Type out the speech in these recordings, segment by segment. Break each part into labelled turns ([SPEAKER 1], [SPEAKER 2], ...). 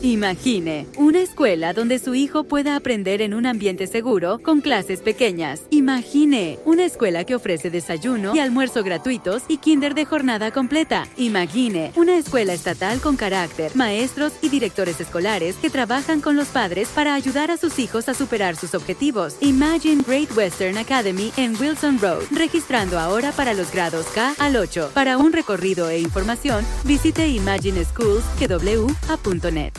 [SPEAKER 1] Imagine una escuela donde su hijo pueda aprender en un ambiente seguro con clases pequeñas. Imagine una escuela que ofrece desayuno y almuerzo gratuitos y kinder de jornada completa. Imagine una escuela estatal con carácter, maestros y directores escolares que trabajan con los padres para ayudar a sus hijos a superar sus objetivos. Imagine Great Western Academy en Wilson Road, registrando ahora para los grados K al 8. Para un recorrido e información, visite imagineschools.net.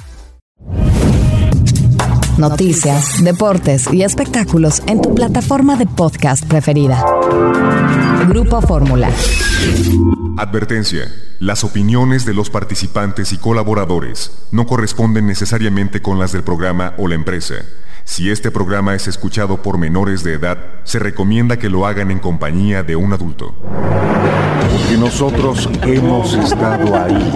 [SPEAKER 2] Noticias, deportes y espectáculos en tu plataforma de podcast preferida. Grupo Fórmula.
[SPEAKER 3] Advertencia. Las opiniones de los participantes y colaboradores no corresponden necesariamente con las del programa o la empresa. Si este programa es escuchado por menores de edad, se recomienda que lo hagan en compañía de un adulto.
[SPEAKER 4] Porque nosotros hemos estado ahí.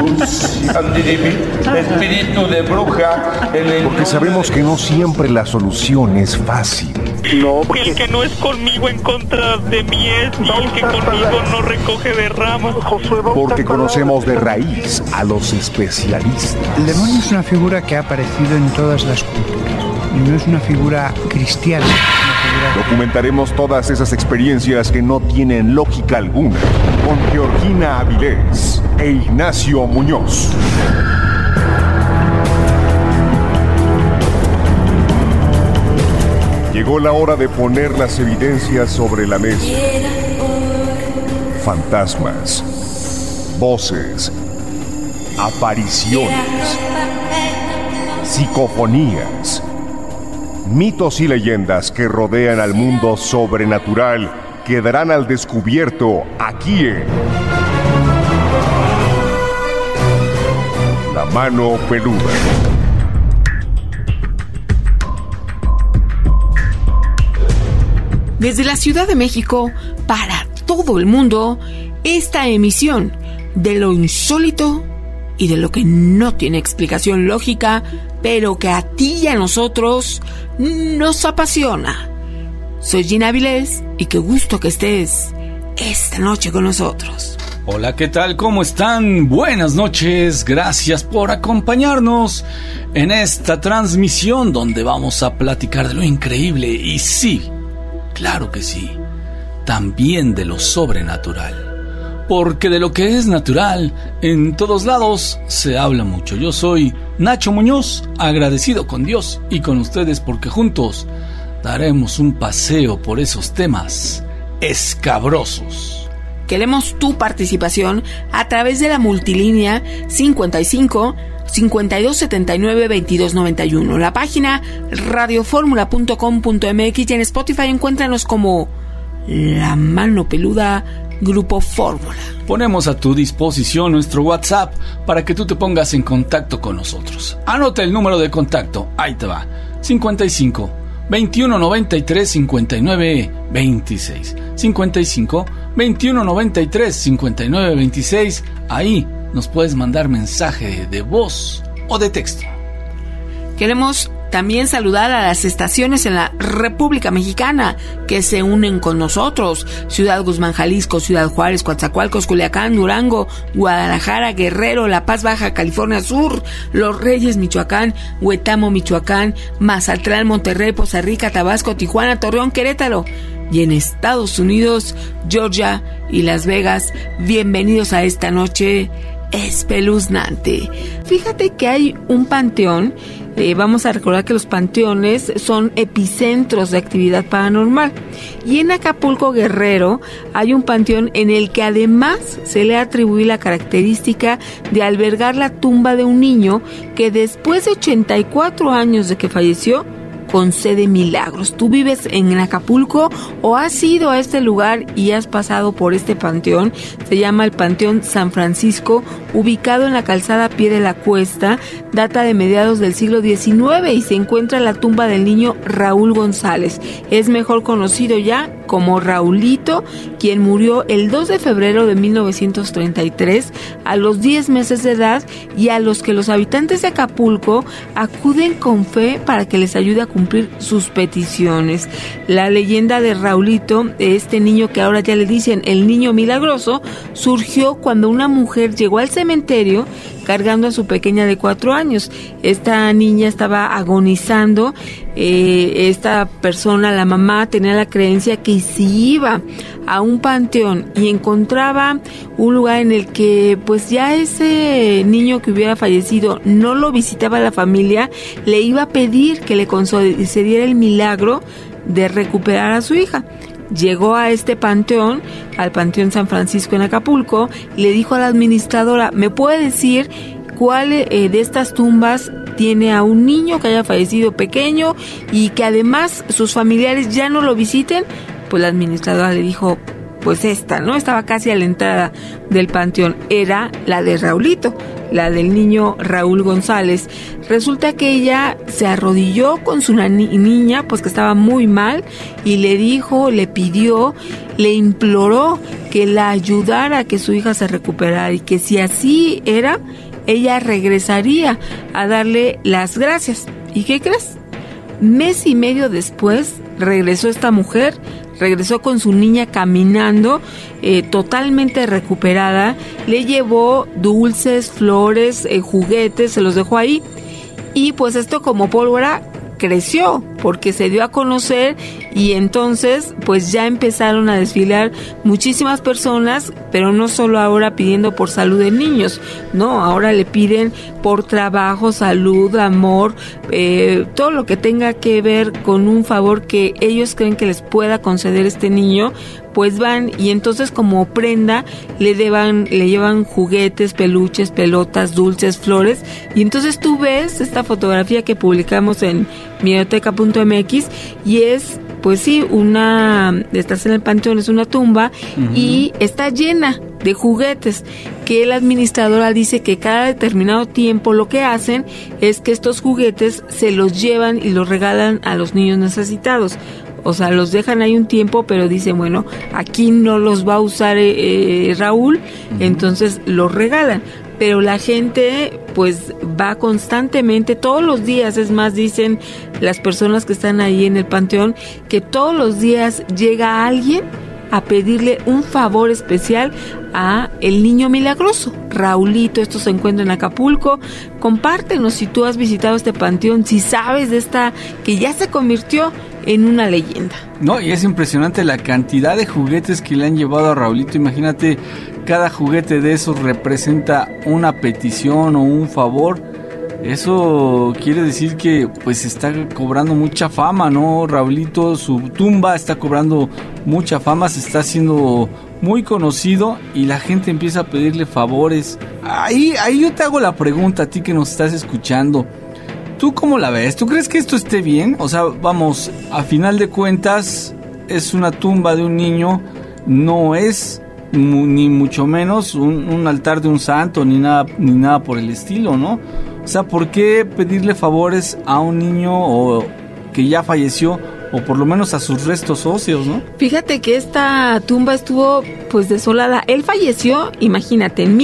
[SPEAKER 5] Espíritu de bruja.
[SPEAKER 4] Porque sabemos que no siempre la solución es fácil.
[SPEAKER 5] No,
[SPEAKER 6] el que no es conmigo en contra de mí es, y el que conmigo no recoge de ramas.
[SPEAKER 4] Porque conocemos de raíz a los especialistas.
[SPEAKER 7] El demonio es una figura que ha aparecido en todas las culturas. Y no es una figura cristiana.
[SPEAKER 4] Documentaremos todas esas experiencias que no tienen lógica alguna con Georgina Avilés e Ignacio Muñoz. Llegó la hora de poner las evidencias sobre la mesa. Fantasmas, voces, apariciones, psicofonías, mitos y leyendas que rodean al mundo sobrenatural quedarán al descubierto aquí en La Mano Peluda.
[SPEAKER 8] Desde la Ciudad de México, para todo el mundo, esta emisión de lo insólito y de lo que no tiene explicación lógica, pero que a ti y a nosotros nos apasiona. Soy Gina Avilés y qué gusto que estés esta noche con nosotros.
[SPEAKER 9] Hola, ¿qué tal? ¿Cómo están? Buenas noches, gracias por acompañarnos en esta transmisión donde vamos a platicar de lo increíble y sí, claro que sí, también de lo sobrenatural. Porque de lo que es natural, en todos lados se habla mucho. Yo soy Nacho Muñoz, agradecido con Dios y con ustedes porque juntos daremos un paseo por esos temas escabrosos.
[SPEAKER 8] Queremos tu participación a través de la multilínea 55 52 79 22 91. La página radioformula.com.mx y en Spotify encuéntranos como La Mano Peluda Grupo Fórmula.
[SPEAKER 9] Ponemos a tu disposición nuestro WhatsApp para que tú te pongas en contacto con nosotros. Anota el número de contacto, ahí te va: 55 21 93 59 26. 55 21 93 59 26. Ahí nos puedes mandar mensaje de voz o de texto.
[SPEAKER 8] Queremos también saludar a las estaciones en la República Mexicana que se unen con nosotros: Ciudad Guzmán, Jalisco; Ciudad Juárez, Coatzacoalcos, Culiacán, Durango, Guadalajara, Guerrero, La Paz, Baja California Sur; Los Reyes, Michoacán; Huetamo, Michoacán; Mazatlán, Monterrey, Poza Rica, Tabasco, Tijuana, Torreón, Querétaro; y en Estados Unidos, Georgia y Las Vegas. Bienvenidos a esta noche espeluznante. Fíjate que hay un panteón. Vamos a recordar que los panteones son epicentros de actividad paranormal. Y en Acapulco, Guerrero, hay un panteón en el que además se le atribuye la característica de albergar la tumba de un niño que después de 84 años de que falleció, concede milagros. ¿Tú vives en Acapulco o has ido a este lugar y has pasado por este panteón? Se llama el Panteón San Francisco, ubicado en la calzada Pie de la Cuesta. Data de mediados del siglo XIX y se encuentra la tumba del niño Raúl González. Es mejor conocido ya como Raulito, quien murió el 2 de febrero de 1933 a los 10 meses de edad, y a los que los habitantes de Acapulco acuden con fe para que les ayude a cumplir sus peticiones. La leyenda de Raulito, este niño que ahora ya le dicen el niño milagroso, surgió cuando una mujer llegó al cementerio cargando a su pequeña de 4 años. Esta niña estaba agonizando. Esta persona, la mamá, tenía la creencia que si iba a un panteón y encontraba un lugar en el que pues ya ese niño que hubiera fallecido no lo visitaba la familia, le iba a pedir que le concediera el milagro de recuperar a su hija. Llegó a este panteón, al Panteón San Francisco en Acapulco, y le dijo a la administradora: ¿me puede decir cuál de estas tumbas tiene a un niño que haya fallecido pequeño y que además sus familiares ya no lo visiten? Pues la administradora le dijo: pues esta, ¿no? Estaba casi a la entrada del panteón. Era la de Raulito, la del niño Raúl González. Resulta que ella se arrodilló con su niña, pues que estaba muy mal, y le dijo, le pidió, le imploró que la ayudara a que su hija se recuperara, y que si así era, ella regresaría a darle las gracias. ¿Y qué crees? Mes y medio después regresó esta mujer, regresó con su niña caminando, totalmente recuperada. Le llevó dulces, flores, juguetes, se los dejó ahí. Y pues esto como pólvora creció, porque se dio a conocer, y entonces pues ya empezaron a desfilar muchísimas personas, pero no solo ahora pidiendo por salud de niños, no, ahora le piden por trabajo, salud, amor, todo lo que tenga que ver con un favor que ellos creen que les pueda conceder este niño, pues van, y entonces como prenda le llevan juguetes, peluches, pelotas, dulces, flores, y entonces tú ves esta fotografía que publicamos en miedoteca.mx, y es, pues sí, estás en el panteón, es una tumba, y está llena de juguetes, que la administradora dice que cada determinado tiempo lo que hacen es que estos juguetes se los llevan y los regalan a los niños necesitados. O sea, los dejan ahí un tiempo, pero dicen, bueno, aquí no los va a usar Raúl, entonces los regalan. Pero la gente pues va constantemente, todos los días, es más, dicen las personas que están ahí en el panteón, que todos los días llega alguien a pedirle un favor especial a el niño milagroso, Raulito. Esto se encuentra en Acapulco. Compártenos si tú has visitado este panteón, si sabes de esta que ya se convirtió en una leyenda.
[SPEAKER 9] No, y es impresionante la cantidad de juguetes que le han llevado a Raulito. Imagínate, cada juguete de esos representa una petición o un favor. Eso quiere decir que pues está cobrando mucha fama, ¿no? Raulito, su tumba está cobrando mucha fama, se está haciendo muy conocido y la gente empieza a pedirle favores. Ahí yo te hago la pregunta a ti que nos estás escuchando. ¿Tú cómo la ves? ¿Tú crees que esto esté bien? O sea, vamos, a final de cuentas es una tumba de un niño, no es ni mucho menos un altar de un santo ni nada por el estilo, ¿no? O sea, ¿por qué pedirle favores a un niño que ya falleció, o por lo menos a sus restos óseos, ¿no?
[SPEAKER 8] Fíjate que esta tumba estuvo pues desolada. Él falleció, imagínate, en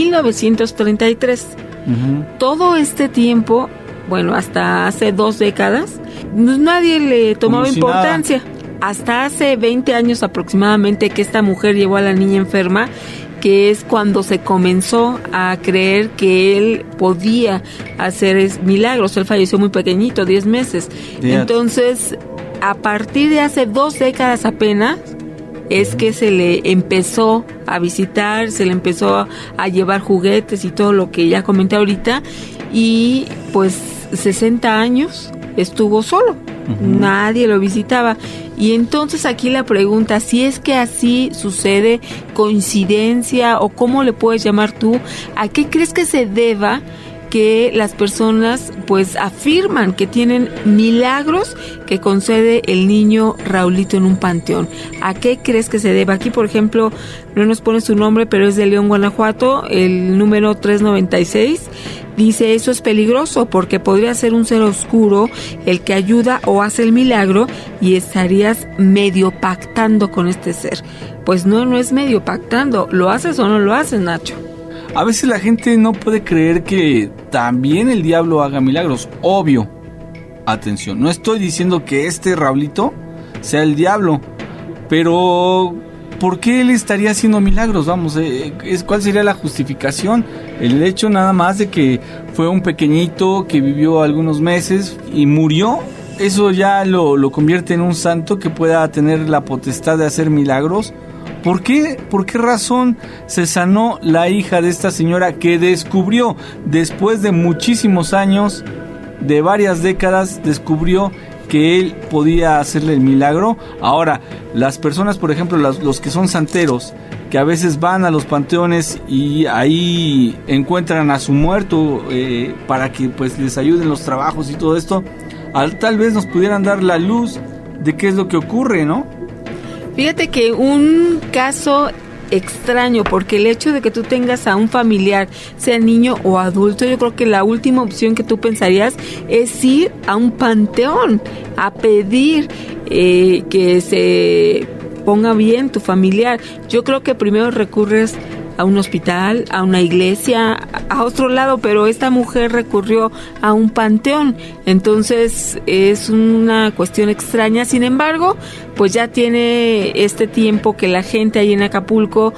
[SPEAKER 8] 1933. Todo este tiempo, bueno, hasta hace 2 décadas, pues nadie le tomaba importancia. Hasta hace 20 años aproximadamente que esta mujer llevó a la niña enferma, que es cuando se comenzó a creer que él podía hacer milagros. Él falleció muy pequeñito, 10 meses. Entonces, a partir de hace 2 décadas apenas, es que se le empezó a visitar, se le empezó a llevar juguetes y todo lo que ya comenté ahorita, y pues 60 años estuvo solo, nadie lo visitaba. Y entonces aquí la pregunta, si es que así sucede, coincidencia, o cómo le puedes llamar tú, ¿a qué crees que se deba que las personas pues afirman que tienen milagros que concede el niño Raulito en un panteón? ¿A qué crees que se deba? Aquí, por ejemplo, no nos pone su nombre, pero es de León, Guanajuato, el número 396. Dice, eso es peligroso porque podría ser un ser oscuro el que ayuda o hace el milagro y estarías medio pactando con este ser. Pues no es medio pactando. ¿Lo haces o no lo haces, Nacho?
[SPEAKER 9] A veces la gente no puede creer que también el diablo haga milagros. Obvio. Atención, no estoy diciendo que este Raulito sea el diablo, pero ¿por qué él estaría haciendo milagros? Vamos, ¿cuál sería la justificación? El hecho nada más de que fue un pequeñito que vivió algunos meses y murió, ¿eso ya lo convierte en un santo que pueda tener la potestad de hacer milagros? ¿Por qué razón se sanó la hija de esta señora que descubrió, después de muchísimos años, de varias décadas, descubrió que él podía hacerle el milagro? Ahora, las personas, por ejemplo, los que son santeros, que a veces van a los panteones y ahí encuentran a su muerto para que pues les ayuden los trabajos y todo esto, tal vez nos pudieran dar la luz de qué es lo que ocurre, ¿no?
[SPEAKER 8] Fíjate que un caso extraño, porque el hecho de que tú tengas a un familiar, sea niño o adulto, yo creo que la última opción que tú pensarías es ir a un panteón a pedir que se ponga bien tu familiar. Yo creo que primero recurres a un hospital, a una iglesia, a otro lado, pero esta mujer recurrió a un panteón. Entonces es una cuestión extraña. Sin embargo, pues ya tiene este tiempo que la gente ahí en Acapulco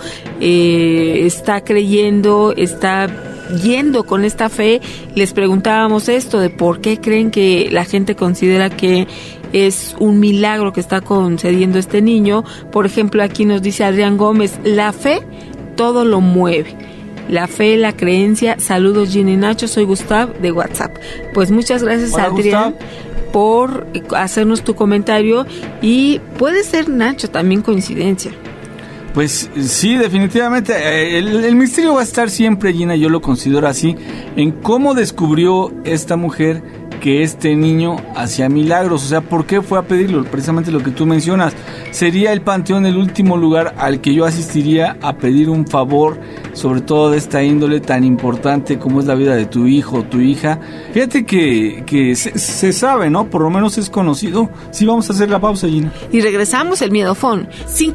[SPEAKER 8] está creyendo, está yendo con esta fe. Les preguntábamos esto de por qué creen que la gente considera que es un milagro que está concediendo este niño. Por ejemplo, aquí nos dice Adrián Gómez, la fe todo lo mueve. La fe, la creencia. Saludos, Gina y Nacho, soy Gustav de WhatsApp. Pues muchas gracias, hola, Adrián, Gustav, por hacernos tu comentario. Y puede ser, Nacho, también coincidencia.
[SPEAKER 9] Pues sí, definitivamente. El misterio va a estar siempre, Gina, yo lo considero así, en cómo descubrió esta mujer que este niño hacía milagros. O sea, ¿por qué fue a pedirlo? Precisamente lo que tú mencionas. Sería el panteón el último lugar al que yo asistiría a pedir un favor, sobre todo de esta índole tan importante como es la vida de tu hijo o tu hija. Fíjate que se sabe, ¿no? Por lo menos es conocido. Sí, vamos a hacer la pausa, Gina.
[SPEAKER 8] Y regresamos, el Miedofón.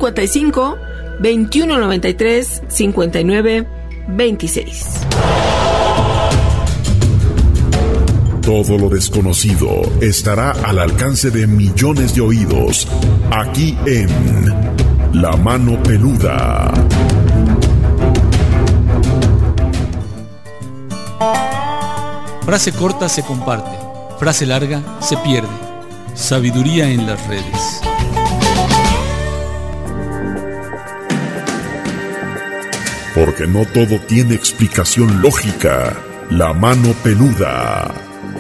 [SPEAKER 8] 55 21 93 59 26.
[SPEAKER 10] Todo lo desconocido estará al alcance de millones de oídos, aquí en La Mano Peluda.
[SPEAKER 11] Frase corta se comparte, frase larga se pierde. Sabiduría en las redes.
[SPEAKER 10] Porque no todo tiene explicación lógica. La Mano Peluda.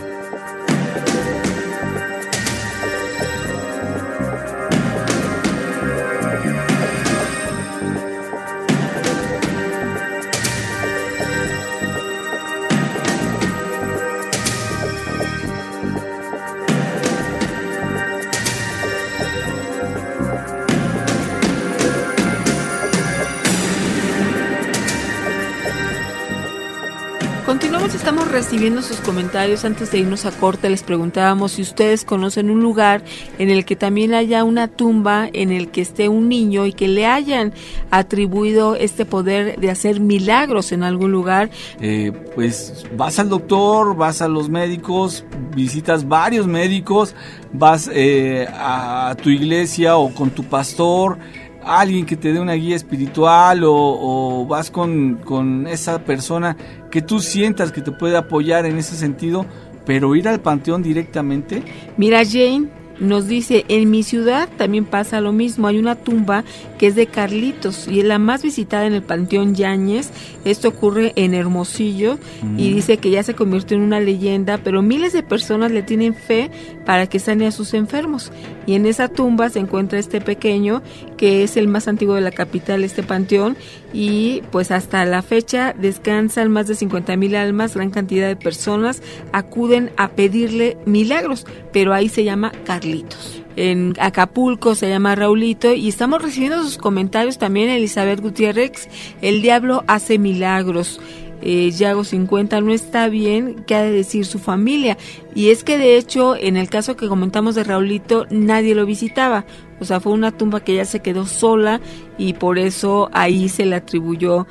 [SPEAKER 8] Estamos recibiendo sus comentarios. Antes de irnos a corte les preguntábamos si ustedes conocen un lugar en el que también haya una tumba en el que esté un niño y que le hayan atribuido este poder de hacer milagros en algún lugar.
[SPEAKER 9] Pues vas al doctor, vas a los médicos, visitas varios médicos, vas a tu iglesia o con tu pastor, alguien que te dé una guía espiritual o vas con esa persona que tú sientas que te puede apoyar en ese sentido, pero ir al panteón directamente.
[SPEAKER 8] Mira, Jane nos dice, en mi ciudad también pasa lo mismo, hay una tumba que es de Carlitos y es la más visitada en el Panteón Yáñez. Esto ocurre en Hermosillo y dice que ya se convirtió en una leyenda, pero miles de personas le tienen fe para que sane a sus enfermos. Y en esa tumba se encuentra este pequeño, que es el más antiguo de la capital, este panteón, y pues hasta la fecha descansan más de 50,000 almas, gran cantidad de personas acuden a pedirle milagros, pero ahí se llama Carlitos. En Acapulco se llama Raulito y estamos recibiendo sus comentarios también. Elizabeth Gutiérrez, el diablo hace milagros. Yago 50, no está bien, ¿qué ha de decir su familia? Y es que de hecho, en el caso que comentamos de Raulito, nadie lo visitaba. O sea, fue una tumba que ya se quedó sola y por eso ahí se le atribuyó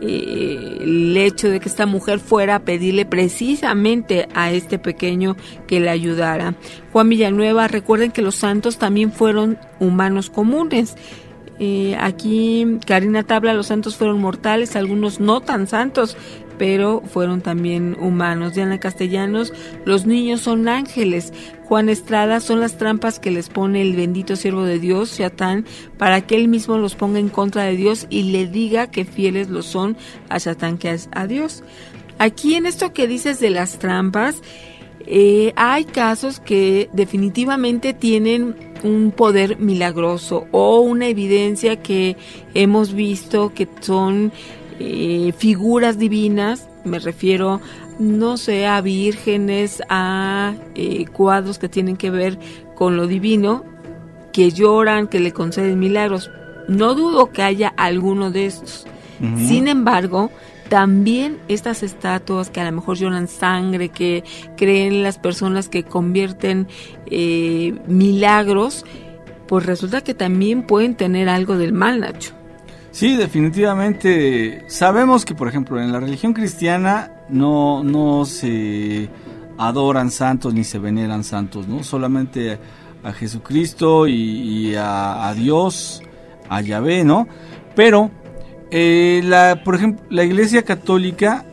[SPEAKER 8] el hecho de que esta mujer fuera a pedirle precisamente a este pequeño que le ayudara. Juan Villanueva, recuerden que los santos también fueron humanos comunes. Aquí Karina Tabla, los santos fueron mortales, algunos no tan santos, pero fueron también humanos. Diana Castellanos, los niños son ángeles. Juan Estrada, son las trampas que les pone el bendito siervo de Dios, Satán, para que él mismo los ponga en contra de Dios y le diga que fieles lo son a Satán que es a Dios. Aquí en esto que dices de las trampas, hay casos que definitivamente tienen un poder milagroso o una evidencia que hemos visto que son figuras divinas. Me refiero, no sé, a vírgenes, a cuadros que tienen que ver con lo divino, que lloran, que le conceden milagros. No dudo que haya alguno de estos. Uh-huh. Sin embargo, también estas estatuas que a lo mejor lloran sangre, que creen las personas que convierten milagros, pues resulta que también pueden tener algo del mal, Nacho.
[SPEAKER 9] Sí, definitivamente. Sabemos que, por ejemplo, en la religión cristiana no se adoran santos ni se veneran santos, ¿no? Solamente a Jesucristo y a Dios, a Yahvé, ¿no? Pero por ejemplo, la Iglesia Católica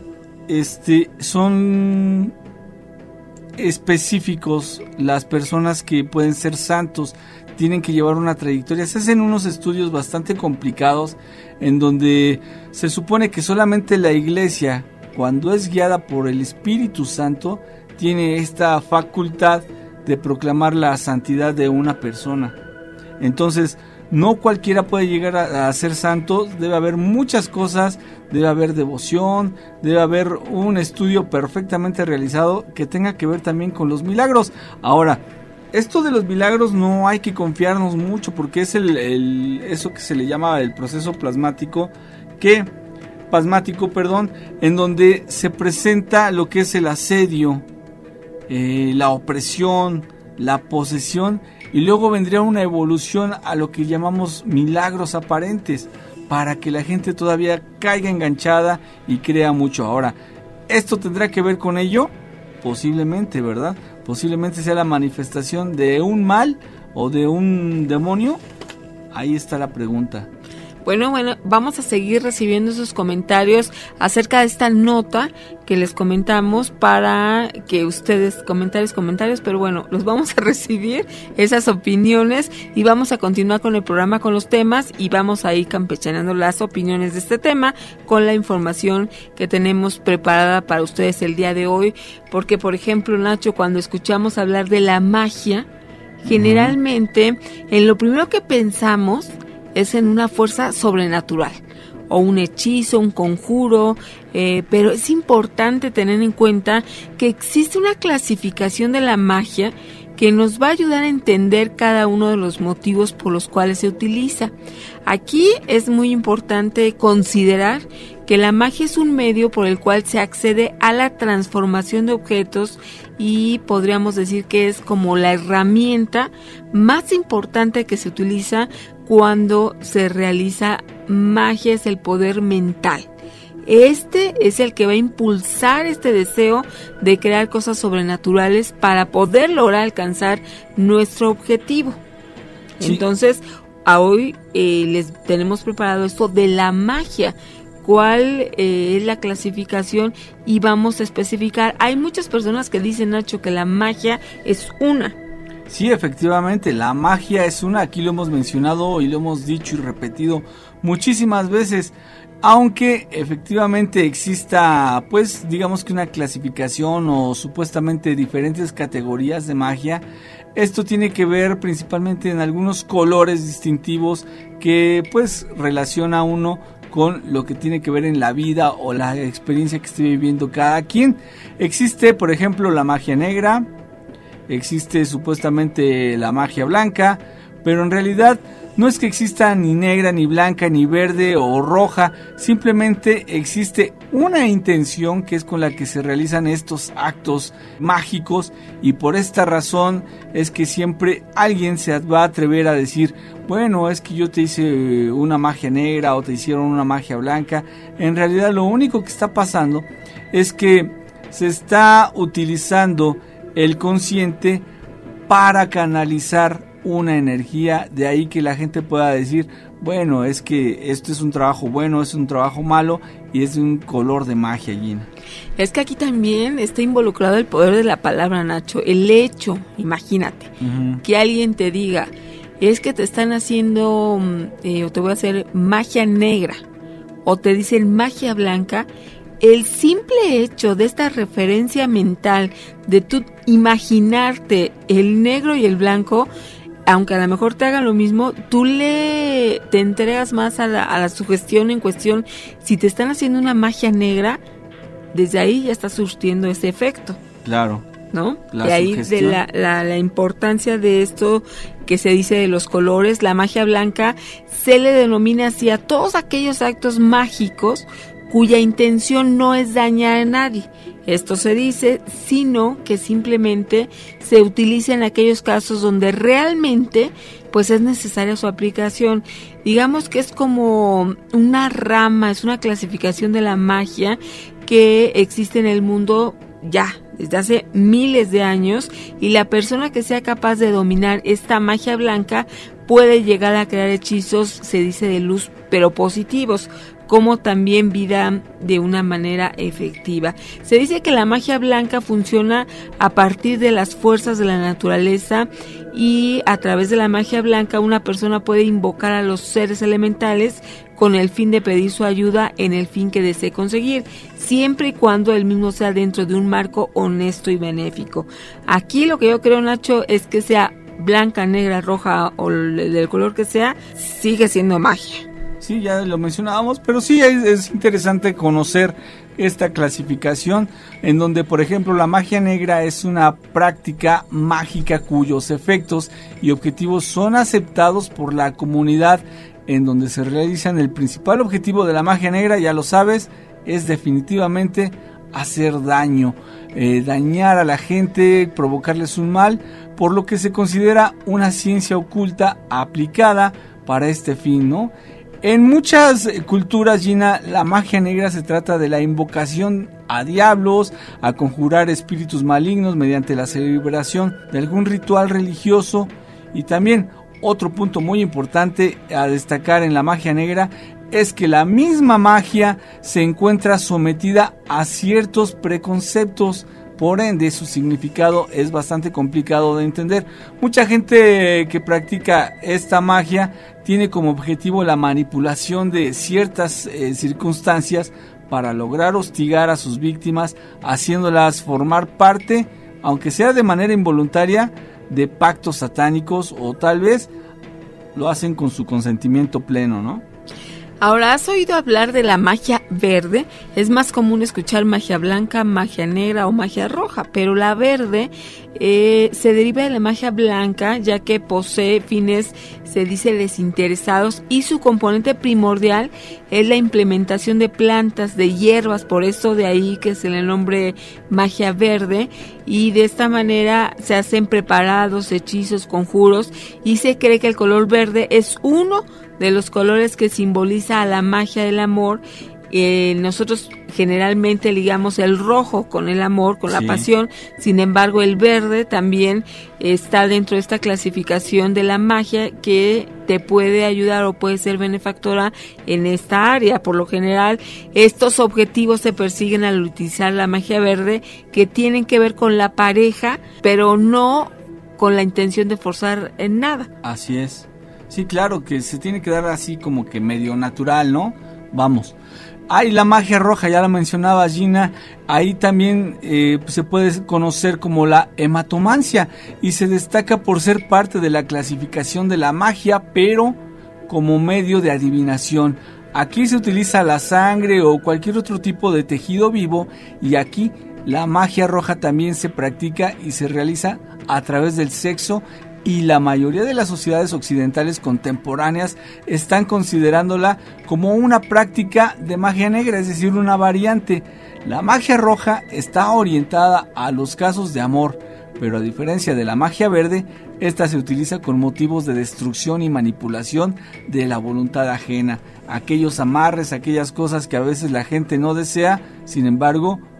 [SPEAKER 9] son específicos las personas que pueden ser santos. Tienen que llevar una trayectoria. Se hacen unos estudios bastante complicados en donde se supone que solamente la Iglesia, cuando es guiada por el Espíritu Santo, tiene esta facultad de proclamar la santidad de una persona. Entonces, no cualquiera puede llegar a ser santo. Debe haber muchas cosas, debe haber devoción, debe haber un estudio perfectamente realizado que tenga que ver también con los milagros. Ahora, esto de los milagros no hay que confiarnos mucho porque es eso que se le llama el proceso pasmático, en donde se presenta lo que es el asedio, la opresión, la posesión, y luego vendría una evolución a lo que llamamos milagros aparentes, para que la gente todavía caiga enganchada y crea mucho. Ahora, ¿esto tendrá que ver con ello? Posiblemente, ¿verdad? Posiblemente sea la manifestación de un mal o de un demonio. Ahí está la pregunta.
[SPEAKER 8] Bueno, vamos a seguir recibiendo esos comentarios acerca de esta nota que les comentamos para que ustedes, comentarios, pero bueno, los vamos a recibir, esas opiniones, y vamos a continuar con el programa, con los temas, y vamos a ir campechaneando las opiniones de este tema con la información que tenemos preparada para ustedes el día de hoy, porque por ejemplo, Nacho, cuando escuchamos hablar de la magia, generalmente en lo primero que pensamos es en una fuerza sobrenatural o un hechizo, un conjuro, pero es importante tener en cuenta que existe una clasificación de la magia que nos va a ayudar a entender cada uno de los motivos por los cuales se utiliza. Aquí es muy importante considerar que la magia es un medio por el cual se accede a la transformación de objetos y podríamos decir que es como la herramienta más importante que se utiliza cuando se realiza magia. Es el poder mental. Este es el que va a impulsar este deseo de crear cosas sobrenaturales para poder lograr alcanzar nuestro objetivo. Sí. Entonces, hoy les tenemos preparado esto de la magia. ¿Cuál es la clasificación? Y vamos a especificar. Hay muchas personas que dicen, Nacho, que la magia es una.
[SPEAKER 9] Sí, efectivamente, la magia es una. Aquí lo hemos mencionado y lo hemos dicho y repetido muchísimas veces. Aunque efectivamente exista, pues digamos que una clasificación o supuestamente diferentes categorías de magia, esto tiene que ver principalmente en algunos colores distintivos que pues relaciona a uno con lo que tiene que ver en la vida o la experiencia que esté viviendo cada quien. Existe, por ejemplo, la magia negra, existe supuestamente la magia blanca, pero en realidad no es que exista ni negra, ni blanca, ni verde o roja, simplemente existe una intención que es con la que se realizan estos actos mágicos, y por esta razón es que siempre alguien se va a atrever a decir, bueno, es que yo te hice una magia negra o te hicieron una magia blanca. En realidad lo único que está pasando es que se está utilizando el consciente para canalizar una energía, de ahí que la gente pueda decir, bueno, es que esto es un trabajo bueno, es un trabajo malo, y es de un color de magia, Gina.
[SPEAKER 8] Es que aquí también está involucrado el poder de la palabra, Nacho. El hecho, imagínate, que alguien te diga, es que te están haciendo, o te voy a hacer magia negra, o te dicen magia blanca. El simple hecho de esta referencia mental, de tú imaginarte el negro y el blanco, aunque a lo mejor te hagan lo mismo, tú te entregas más a la sugestión en cuestión. Si te están haciendo una magia negra, desde ahí ya está surtiendo ese efecto.
[SPEAKER 9] Claro.
[SPEAKER 8] ¿No? De ahí de la importancia de esto que se dice de los colores. La magia blanca se le denomina así a todos aquellos actos mágicos cuya intención no es dañar a nadie. Esto se dice, sino que simplemente se utiliza en aquellos casos donde realmente pues es necesaria su aplicación. Digamos que es como una rama, es una clasificación de la magia que existe en el mundo ya desde hace miles de años, y la persona que sea capaz de dominar esta magia blanca puede llegar a crear hechizos, se dice de luz, pero positivos, como también vida de una manera efectiva. Se dice que la magia blanca funciona a partir de las fuerzas de la naturaleza, y a través de la magia blanca una persona puede invocar a los seres elementales con el fin de pedir su ayuda en el fin que desee conseguir, siempre y cuando el mismo sea dentro de un marco honesto y benéfico. Aquí lo que yo creo, Nacho, es que sea blanca, negra, roja o del color que sea, sigue siendo magia.
[SPEAKER 9] Sí, ya lo mencionábamos, pero sí es interesante conocer esta clasificación, en donde, por ejemplo, la magia negra es una práctica mágica cuyos efectos y objetivos son aceptados por la comunidad en donde se realizan. El principal objetivo de la magia negra, ya lo sabes, es definitivamente hacer daño, dañar a la gente, provocarles un mal, por lo que se considera una ciencia oculta aplicada para este fin, ¿no? En muchas culturas, Gina, la magia negra se trata de la invocación a diablos, a conjurar espíritus malignos mediante la celebración de algún ritual religioso. Y también otro punto muy importante a destacar en la magia negra es que la misma magia se encuentra sometida a ciertos preconceptos. Por ende, su significado es bastante complicado de entender. Mucha gente que practica esta magia tiene como objetivo la manipulación de ciertas circunstancias para lograr hostigar a sus víctimas, haciéndolas formar parte, aunque sea de manera involuntaria, de pactos satánicos, o tal vez lo hacen con su consentimiento pleno, ¿no?
[SPEAKER 8] Ahora, ¿has oído hablar de la magia verde? Es más común escuchar magia blanca, magia negra o magia roja, pero la verde se deriva de la magia blanca, ya que posee fines, se dice, desinteresados, y su componente primordial es la implementación de plantas, de hierbas, por eso de ahí que se le nombre magia verde, y de esta manera se hacen preparados, hechizos, conjuros, y se cree que el color verde es uno de los colores que simboliza a la magia del amor. Nosotros generalmente ligamos el rojo con el amor, con la pasión. Sin embargo, el verde también está dentro de esta clasificación de la magia que te puede ayudar o puede ser benefactora en esta área. Por lo general, estos objetivos se persiguen al utilizar la magia verde, que tienen que ver con la pareja, pero no con la intención de forzar en nada.
[SPEAKER 9] Así es. Sí, claro, que se tiene que dar así como que medio natural, ¿no? Vamos. Hay la magia roja, ya la mencionaba Gina, ahí también se puede conocer como la hematomancia, y se destaca por ser parte de la clasificación de la magia, pero como medio de adivinación. Aquí se utiliza la sangre o cualquier otro tipo de tejido vivo, y aquí la magia roja también se practica y se realiza a través del sexo, y la mayoría de las sociedades occidentales contemporáneas están considerándola como una práctica de magia negra, es decir, una variante. La magia roja está orientada a los casos de amor, pero a diferencia de la magia verde, esta se utiliza con motivos de destrucción y manipulación de la voluntad ajena, aquellos amarres, aquellas cosas que a veces la gente no desea, sin embargo,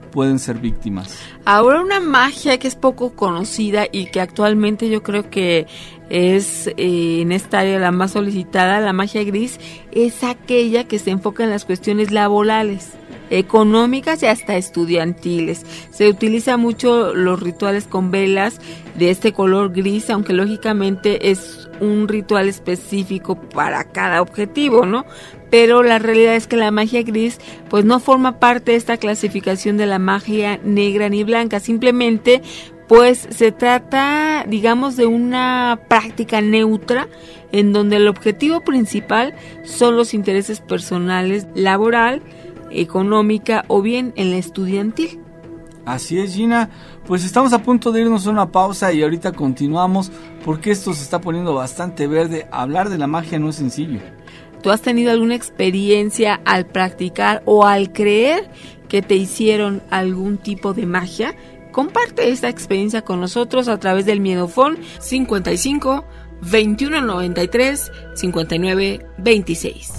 [SPEAKER 9] pueden ser víctimas.
[SPEAKER 8] Ahora, una magia que es poco conocida y que actualmente yo creo que es en esta área la más solicitada, la magia gris, es aquella que se enfoca en las cuestiones laborales, económicas y hasta estudiantiles. Se utiliza mucho los rituales con velas de este color gris, aunque lógicamente es un ritual específico para cada objetivo, ¿no? Pero la realidad es que la magia gris pues no forma parte de esta clasificación de la magia negra ni blanca, simplemente pues se trata, digamos, de una práctica neutra en donde el objetivo principal son los intereses personales, laboral, económica o bien en la estudiantil.
[SPEAKER 9] Así es, Gina, pues estamos a punto de irnos a una pausa y ahorita continuamos porque esto se está poniendo bastante verde. Hablar de la magia no es sencillo.
[SPEAKER 8] ¿Tú has tenido alguna experiencia al practicar o al creer que te hicieron algún tipo de magia? Comparte esta experiencia con nosotros a través del Miedofón 55 21 93 59 26.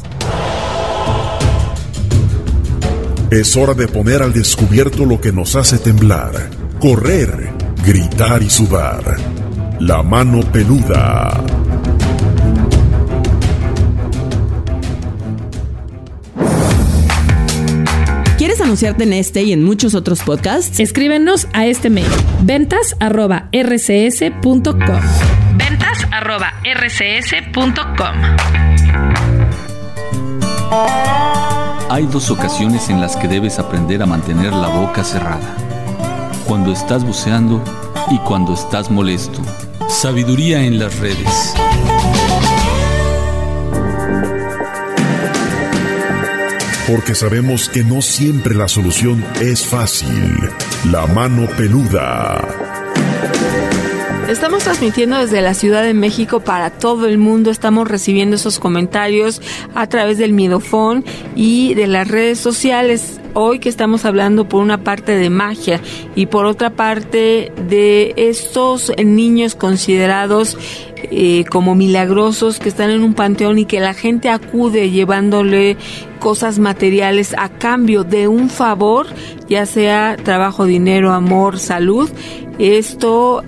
[SPEAKER 10] Es hora de poner al descubierto lo que nos hace temblar, correr, gritar y sudar. La mano peluda.
[SPEAKER 12] ¿Quieres anunciarte en este y en muchos otros podcasts?
[SPEAKER 13] Escríbenos a este mail: ventas@rcs.com. ventas@rcs.com.
[SPEAKER 11] Hay dos ocasiones en las que debes aprender a mantener la boca cerrada: cuando estás buceando y cuando estás molesto. Sabiduría en las redes.
[SPEAKER 10] Porque sabemos que no siempre la solución es fácil. La mano peluda.
[SPEAKER 8] Estamos transmitiendo desde la Ciudad de México para todo el mundo. Estamos recibiendo esos comentarios a través del Miedofón y de las redes sociales. Hoy que estamos hablando por una parte de magia y por otra parte de estos niños considerados como milagrosos que están en un panteón y que la gente acude llevándole cosas materiales a cambio de un favor, ya sea trabajo, dinero, amor, salud. Esto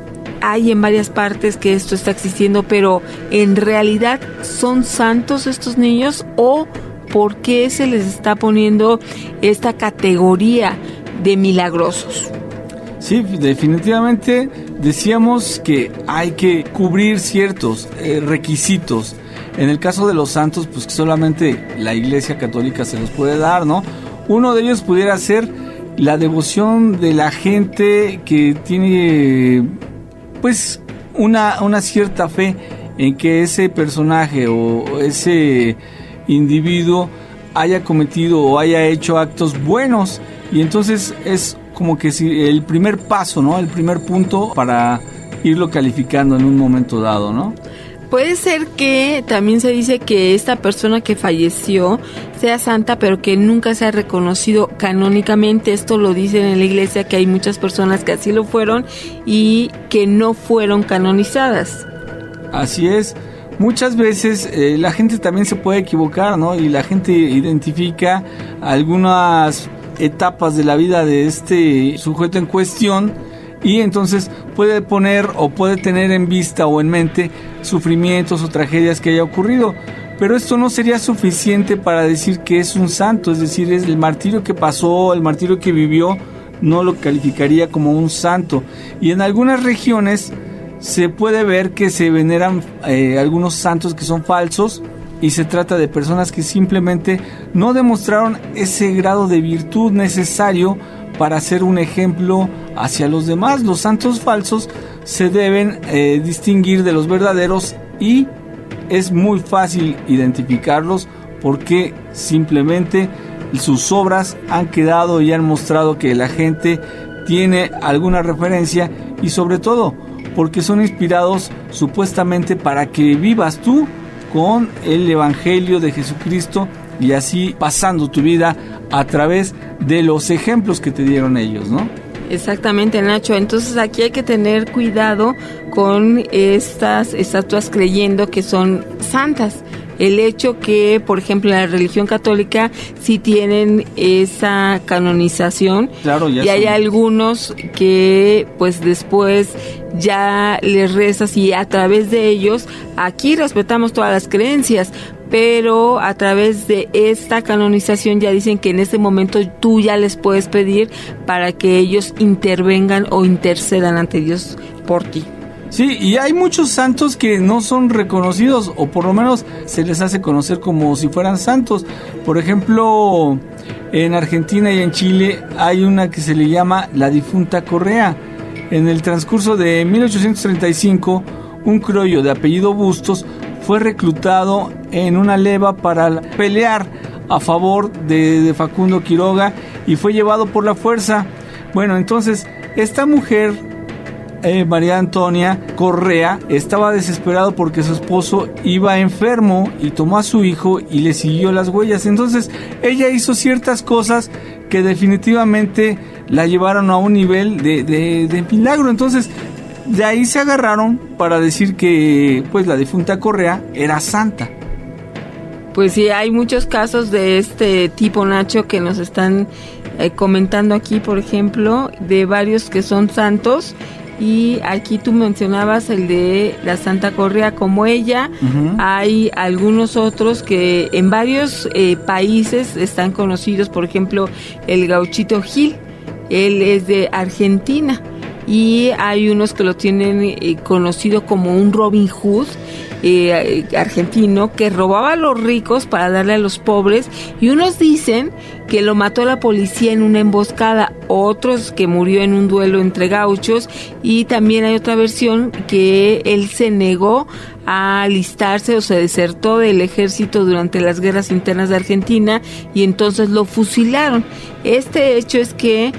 [SPEAKER 8] hay en varias partes que esto está existiendo, pero en realidad ¿son santos estos niños o por qué se les está poniendo esta categoría de milagrosos?
[SPEAKER 9] Sí, definitivamente decíamos que hay que cubrir ciertos requisitos. En el caso de los santos, pues solamente la Iglesia Católica se los puede dar, ¿no? Uno de ellos pudiera ser la devoción de la gente que tiene pues una cierta fe en que ese personaje o ese individuo haya cometido o haya hecho actos buenos, y entonces es como que si el primer paso, ¿no? El primer punto para irlo calificando en un momento dado, ¿no?
[SPEAKER 8] Puede ser que también se dice que esta persona que falleció sea santa, pero que nunca se ha reconocido canónicamente. Esto lo dicen en la iglesia, que hay muchas personas que así lo fueron y que no fueron canonizadas.
[SPEAKER 9] Así es. Muchas veces la gente también se puede equivocar, ¿no? Y la gente identifica algunas etapas de la vida de este sujeto en cuestión y entonces puede poner o puede tener en vista o en mente sufrimientos o tragedias que haya ocurrido, pero esto no sería suficiente para decir que es un santo. Es decir, es el martirio que pasó, el martirio que vivió, no lo calificaría como un santo. Y en algunas regiones se puede ver que se veneran algunos santos que son falsos, y se trata de personas que simplemente no demostraron ese grado de virtud necesario para ser un ejemplo hacia los demás. Los santos falsos se deben distinguir de los verdaderos y es muy fácil identificarlos porque simplemente sus obras han quedado y han mostrado que la gente tiene alguna referencia, y sobre todo porque son inspirados supuestamente para que vivas tú con el Evangelio de Jesucristo y así pasando tu vida a través de los ejemplos que te dieron ellos, ¿no?
[SPEAKER 8] Exactamente, Nacho. Entonces aquí hay que tener cuidado con estas estatuas creyendo que son santas. el hecho que, por ejemplo, la religión católica sí tienen esa canonización.
[SPEAKER 9] Claro,
[SPEAKER 8] y hay algunos que pues después ya les rezas y a través de ellos, aquí respetamos todas las creencias, pero a través de esta canonización ya dicen que en este momento tú ya les puedes pedir para que ellos intervengan o intercedan ante Dios por ti.
[SPEAKER 9] Sí, y hay muchos santos que no son reconocidos, o por lo menos se les hace conocer como si fueran santos. Por ejemplo, en Argentina y en Chile hay una que se le llama la difunta Correa. En el transcurso de 1835, un criollo de apellido Bustos fue reclutado en una leva para pelear a favor de Facundo Quiroga y fue llevado por la fuerza. Bueno, entonces esta mujer, María Antonia Correa, estaba desesperado porque su esposo iba enfermo y tomó a su hijo y le siguió las huellas. Entonces ella hizo ciertas cosas que definitivamente la llevaron a un nivel de milagro. Entonces de ahí se agarraron para decir que pues la difunta Correa era santa.
[SPEAKER 8] Pues sí, hay muchos casos de este tipo, Nacho, que nos están comentando aquí, por ejemplo, de varios que son santos. Y aquí tú mencionabas el de la Santa Correa como ella. Uh-huh. Hay algunos otros que en varios países están conocidos, por ejemplo, el Gauchito Gil, él es de Argentina. Y hay unos que lo tienen conocido como un Robin Hood argentino, que robaba a los ricos para darle a los pobres, y unos dicen que lo mató la policía en una emboscada, otros que murió en un duelo entre gauchos, y también hay otra versión que él se negó a alistarse o se desertó del ejército durante las guerras internas de Argentina y entonces lo fusilaron. Este hecho es que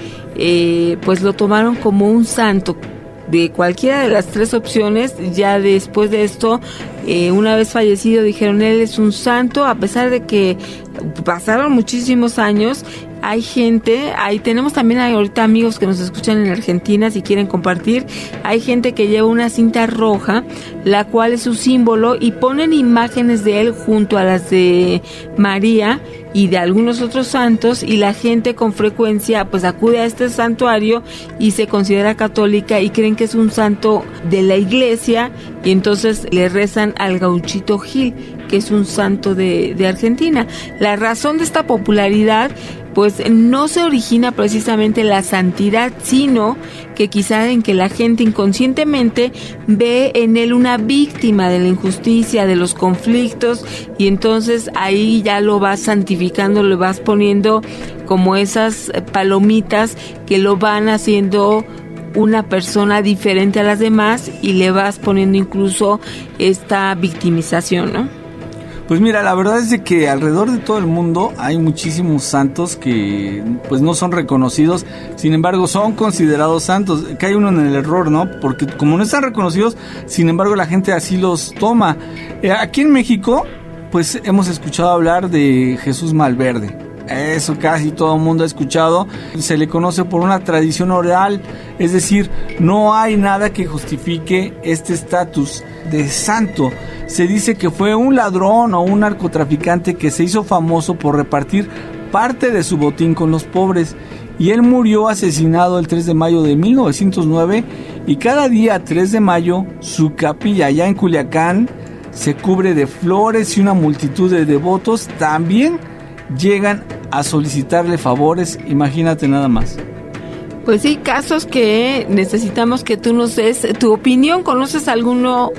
[SPEAKER 8] pues lo tomaron como un santo. De cualquiera de las tres opciones, ya después de esto, una vez fallecido, dijeron él es un santo, a pesar de que pasaron muchísimos años. Hay gente, tenemos también ahorita amigos que nos escuchan en Argentina, si quieren compartir, hay gente que lleva una cinta roja, la cual es su símbolo, y ponen imágenes de él junto a las de María y de algunos otros santos, y la gente con frecuencia pues acude a este santuario y se considera católica y creen que es un santo de la iglesia, y entonces le rezan al Gauchito Gil, que es un santo de Argentina. La razón de esta popularidad pues no se origina precisamente la santidad, sino que quizá en que la gente inconscientemente ve en él una víctima de la injusticia, de los conflictos, y entonces ahí ya lo vas santificando, lo vas poniendo como esas palomitas que lo van haciendo una persona diferente a las demás, y le vas poniendo incluso esta victimización, ¿no?
[SPEAKER 9] Pues mira, la verdad es de que alrededor de todo el mundo hay muchísimos santos que pues no son reconocidos, sin embargo son considerados santos. Cae uno en el error, ¿no? Porque como no están reconocidos, sin embargo la gente así los toma. Aquí en México pues hemos escuchado hablar de Jesús Malverde. Eso casi todo el mundo ha escuchado. Se le conoce por una tradición oral, es decir, no hay nada que justifique este estatus de santo. Se dice que fue un ladrón o un narcotraficante que se hizo famoso por repartir parte de su botín con los pobres, y él murió asesinado el 3 de mayo de 1909, y cada día 3 de mayo su capilla allá en Culiacán se cubre de flores, y una multitud de devotos también llegan a solicitarle favores. Imagínate nada más.
[SPEAKER 8] Pues sí, casos que necesitamos que tú nos des tu opinión. ¿Conoces alguno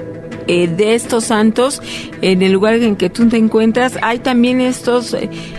[SPEAKER 8] de estos santos en el lugar en que tú te encuentras? Hay también estos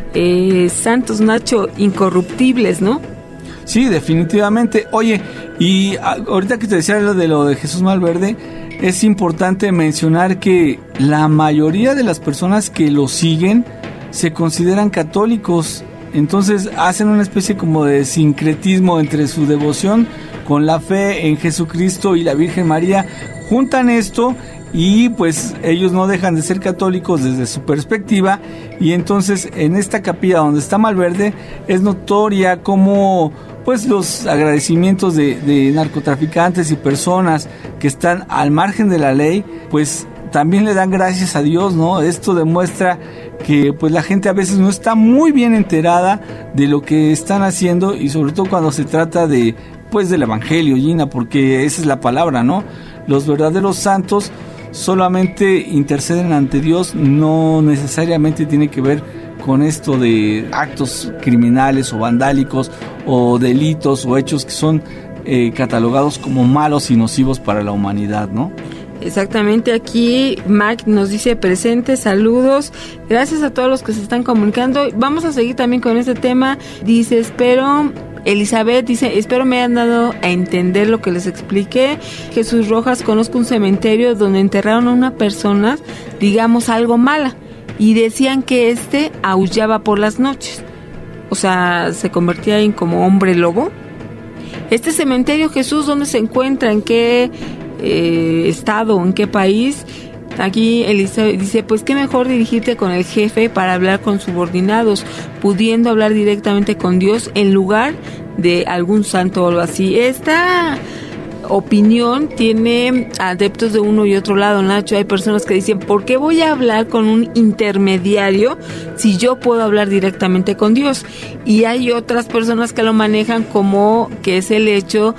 [SPEAKER 8] santos, Nacho, incorruptibles, ¿no?
[SPEAKER 9] Sí, definitivamente. Oye, y ahorita que te decía lo de Jesús Malverde, es importante mencionar que la mayoría de las personas que lo siguen se consideran católicos. Entonces hacen una especie como de sincretismo entre su devoción con la fe en Jesucristo y la Virgen María. Juntan esto y pues ellos no dejan de ser católicos desde su perspectiva, y entonces en esta capilla donde está Malverde es notoria como pues los agradecimientos de narcotraficantes y personas que están al margen de la ley, pues también le dan gracias a Dios, ¿no? Esto demuestra que pues la gente a veces no está muy bien enterada de lo que están haciendo, y sobre todo cuando se trata de pues del evangelio, Gina, porque esa es la palabra, ¿no? Los verdaderos santos solamente interceden ante Dios, no necesariamente tiene que ver con esto de actos criminales o vandálicos o delitos o hechos que son catalogados como malos y nocivos para la humanidad, ¿no?
[SPEAKER 8] Exactamente, aquí Mac nos dice presente, saludos, gracias a todos los que se están comunicando. Vamos a seguir también con este tema. Dice, Elizabeth dice, espero me hayan dado a entender lo que les expliqué. Jesús Rojas, conozco un cementerio donde enterraron a una persona, digamos algo mala, y decían que aullaba por las noches, o sea, se convertía en como hombre lobo. Este cementerio, Jesús, ¿dónde se encuentra? ¿En qué estado? ¿En qué país? Aquí Elizabeth dice, pues qué mejor dirigirte con el jefe para hablar con subordinados, pudiendo hablar directamente con Dios en lugar de algún santo o algo así. Esta opinión tiene adeptos de uno y otro lado, Nacho. Hay personas que dicen, ¿por qué voy a hablar con un intermediario si yo puedo hablar directamente con Dios? Y hay otras personas que lo manejan como que es el hecho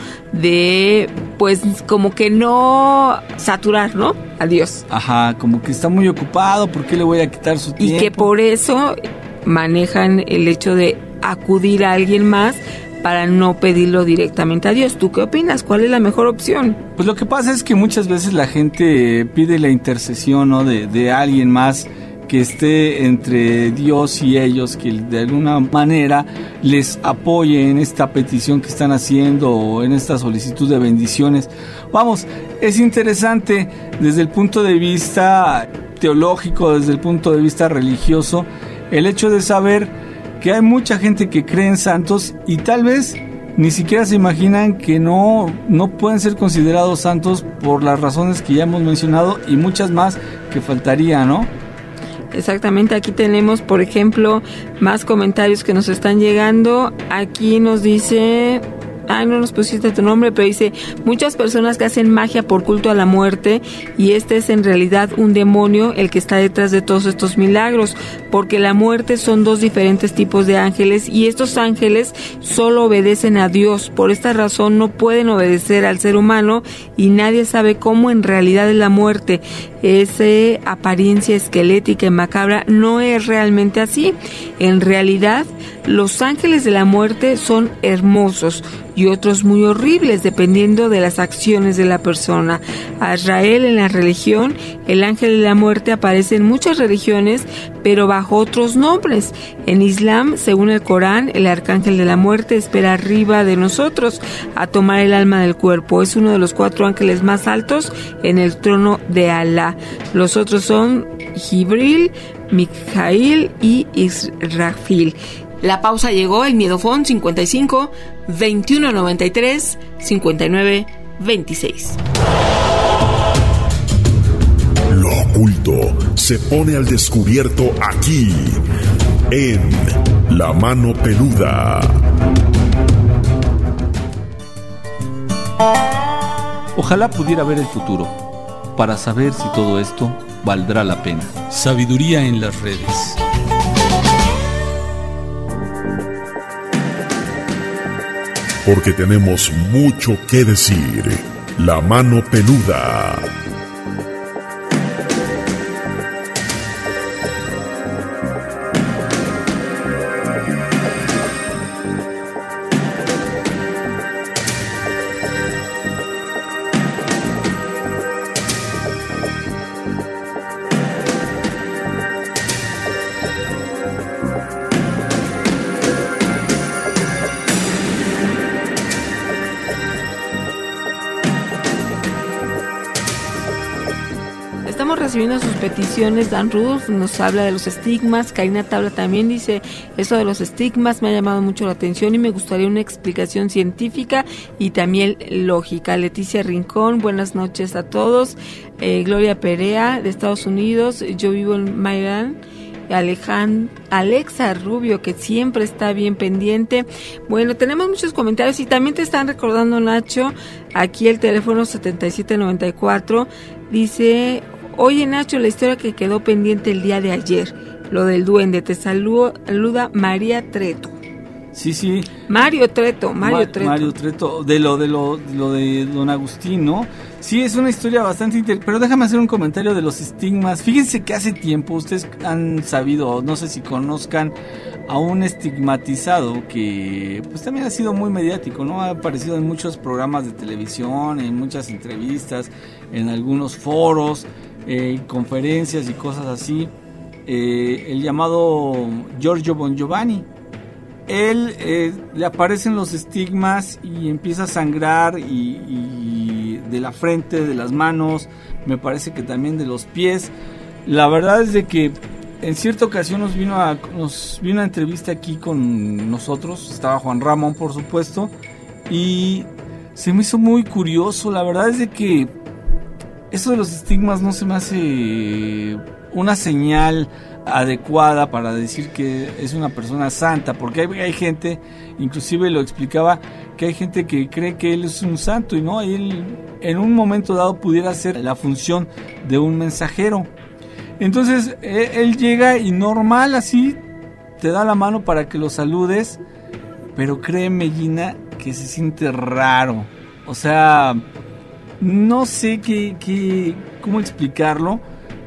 [SPEAKER 8] de, pues, como que no saturar, ¿no? A Dios.
[SPEAKER 9] Ajá, como que está muy ocupado, ¿por qué le voy a quitar su tiempo?
[SPEAKER 8] Y que por eso manejan el hecho de acudir a alguien más para no pedirlo directamente a Dios. ¿Tú qué opinas? ¿Cuál es la mejor opción?
[SPEAKER 9] Pues lo que pasa es que muchas veces la gente pide la intercesión, ¿no? de alguien más que esté entre Dios y ellos, que de alguna manera les apoye en esta petición que están haciendo o en esta solicitud de bendiciones. Vamos, es interesante desde el punto de vista teológico, desde el punto de vista religioso, el hecho de saber que hay mucha gente que cree en santos y tal vez ni siquiera se imaginan que no pueden ser considerados santos por las razones que ya hemos mencionado y muchas más que faltaría, ¿no?
[SPEAKER 8] Exactamente, aquí tenemos, por ejemplo, más comentarios que nos están llegando. Aquí nos dice... no nos pusiste tu nombre, pero dice, muchas personas que hacen magia por culto a la muerte, y este es en realidad un demonio el que está detrás de todos estos milagros, porque la muerte son dos diferentes tipos de ángeles, y estos ángeles solo obedecen a Dios. Por esta razón no pueden obedecer al ser humano, y nadie sabe cómo en realidad es la muerte. Esa apariencia esquelética y macabra no es realmente así. En realidad, los ángeles de la muerte son hermosos y otros muy horribles dependiendo de las acciones de la persona. Azrael, en la religión, el ángel de la muerte aparece en muchas religiones, pero bajo otros nombres. En Islam, según el Corán, el arcángel de la muerte espera arriba de nosotros a tomar el alma del cuerpo. Es uno de los 4 ángeles más altos en el trono de Alá. Los otros son Jibril, Mikail y Israfil. La pausa llegó, el Miedofón 55 21 93 59 26.
[SPEAKER 10] Lo oculto se pone al descubierto aquí, en La Mano Peluda.
[SPEAKER 11] Ojalá pudiera ver el futuro, para saber si todo esto valdrá la pena. Sabiduría en las redes.
[SPEAKER 10] Porque tenemos mucho que decir. La Mano Peluda.
[SPEAKER 8] Recibiendo sus peticiones. Dan Rudolph nos habla de los estigmas. Karina Tabla también dice, eso de los estigmas me ha llamado mucho la atención y me gustaría una explicación científica y también lógica. Leticia Rincón, buenas noches a todos. Gloria Perea de Estados Unidos, yo vivo en Maryland. Alexa Rubio, que siempre está bien pendiente. Bueno, tenemos muchos comentarios y también te están recordando, Nacho, aquí el teléfono 7794 dice, Oye, Nacho, la historia que quedó pendiente el día de ayer, lo del duende. Te saluda María Treto.
[SPEAKER 9] Sí.
[SPEAKER 8] Mario Treto.
[SPEAKER 9] Mario Treto, de lo de Don Agustín, ¿no? Sí, es una historia bastante interesante, pero déjame hacer un comentario de los estigmas. Fíjense que hace tiempo ustedes han sabido, no sé si conozcan a un estigmatizado que pues también ha sido muy mediático, ¿no? Ha aparecido en muchos programas de televisión, en muchas entrevistas, en algunos foros, conferencias y cosas así. El llamado Giorgio Bongiovanni. Él le aparecen los estigmas y empieza a sangrar y de la frente, de las manos, me parece que también de los pies. La verdad es de que en cierta ocasión nos vino a entrevista aquí con nosotros, estaba Juan Ramón por supuesto, y se me hizo muy curioso. La verdad es de que eso de los estigmas no se me hace una señal adecuada para decir que es una persona santa, porque hay gente, inclusive lo explicaba, que hay gente que cree que él es un santo y no, él en un momento dado pudiera hacer la función de un mensajero. Entonces él llega y normal así te da la mano para que lo saludes, pero créeme, Gina, que se siente raro. O sea, no sé cómo explicarlo,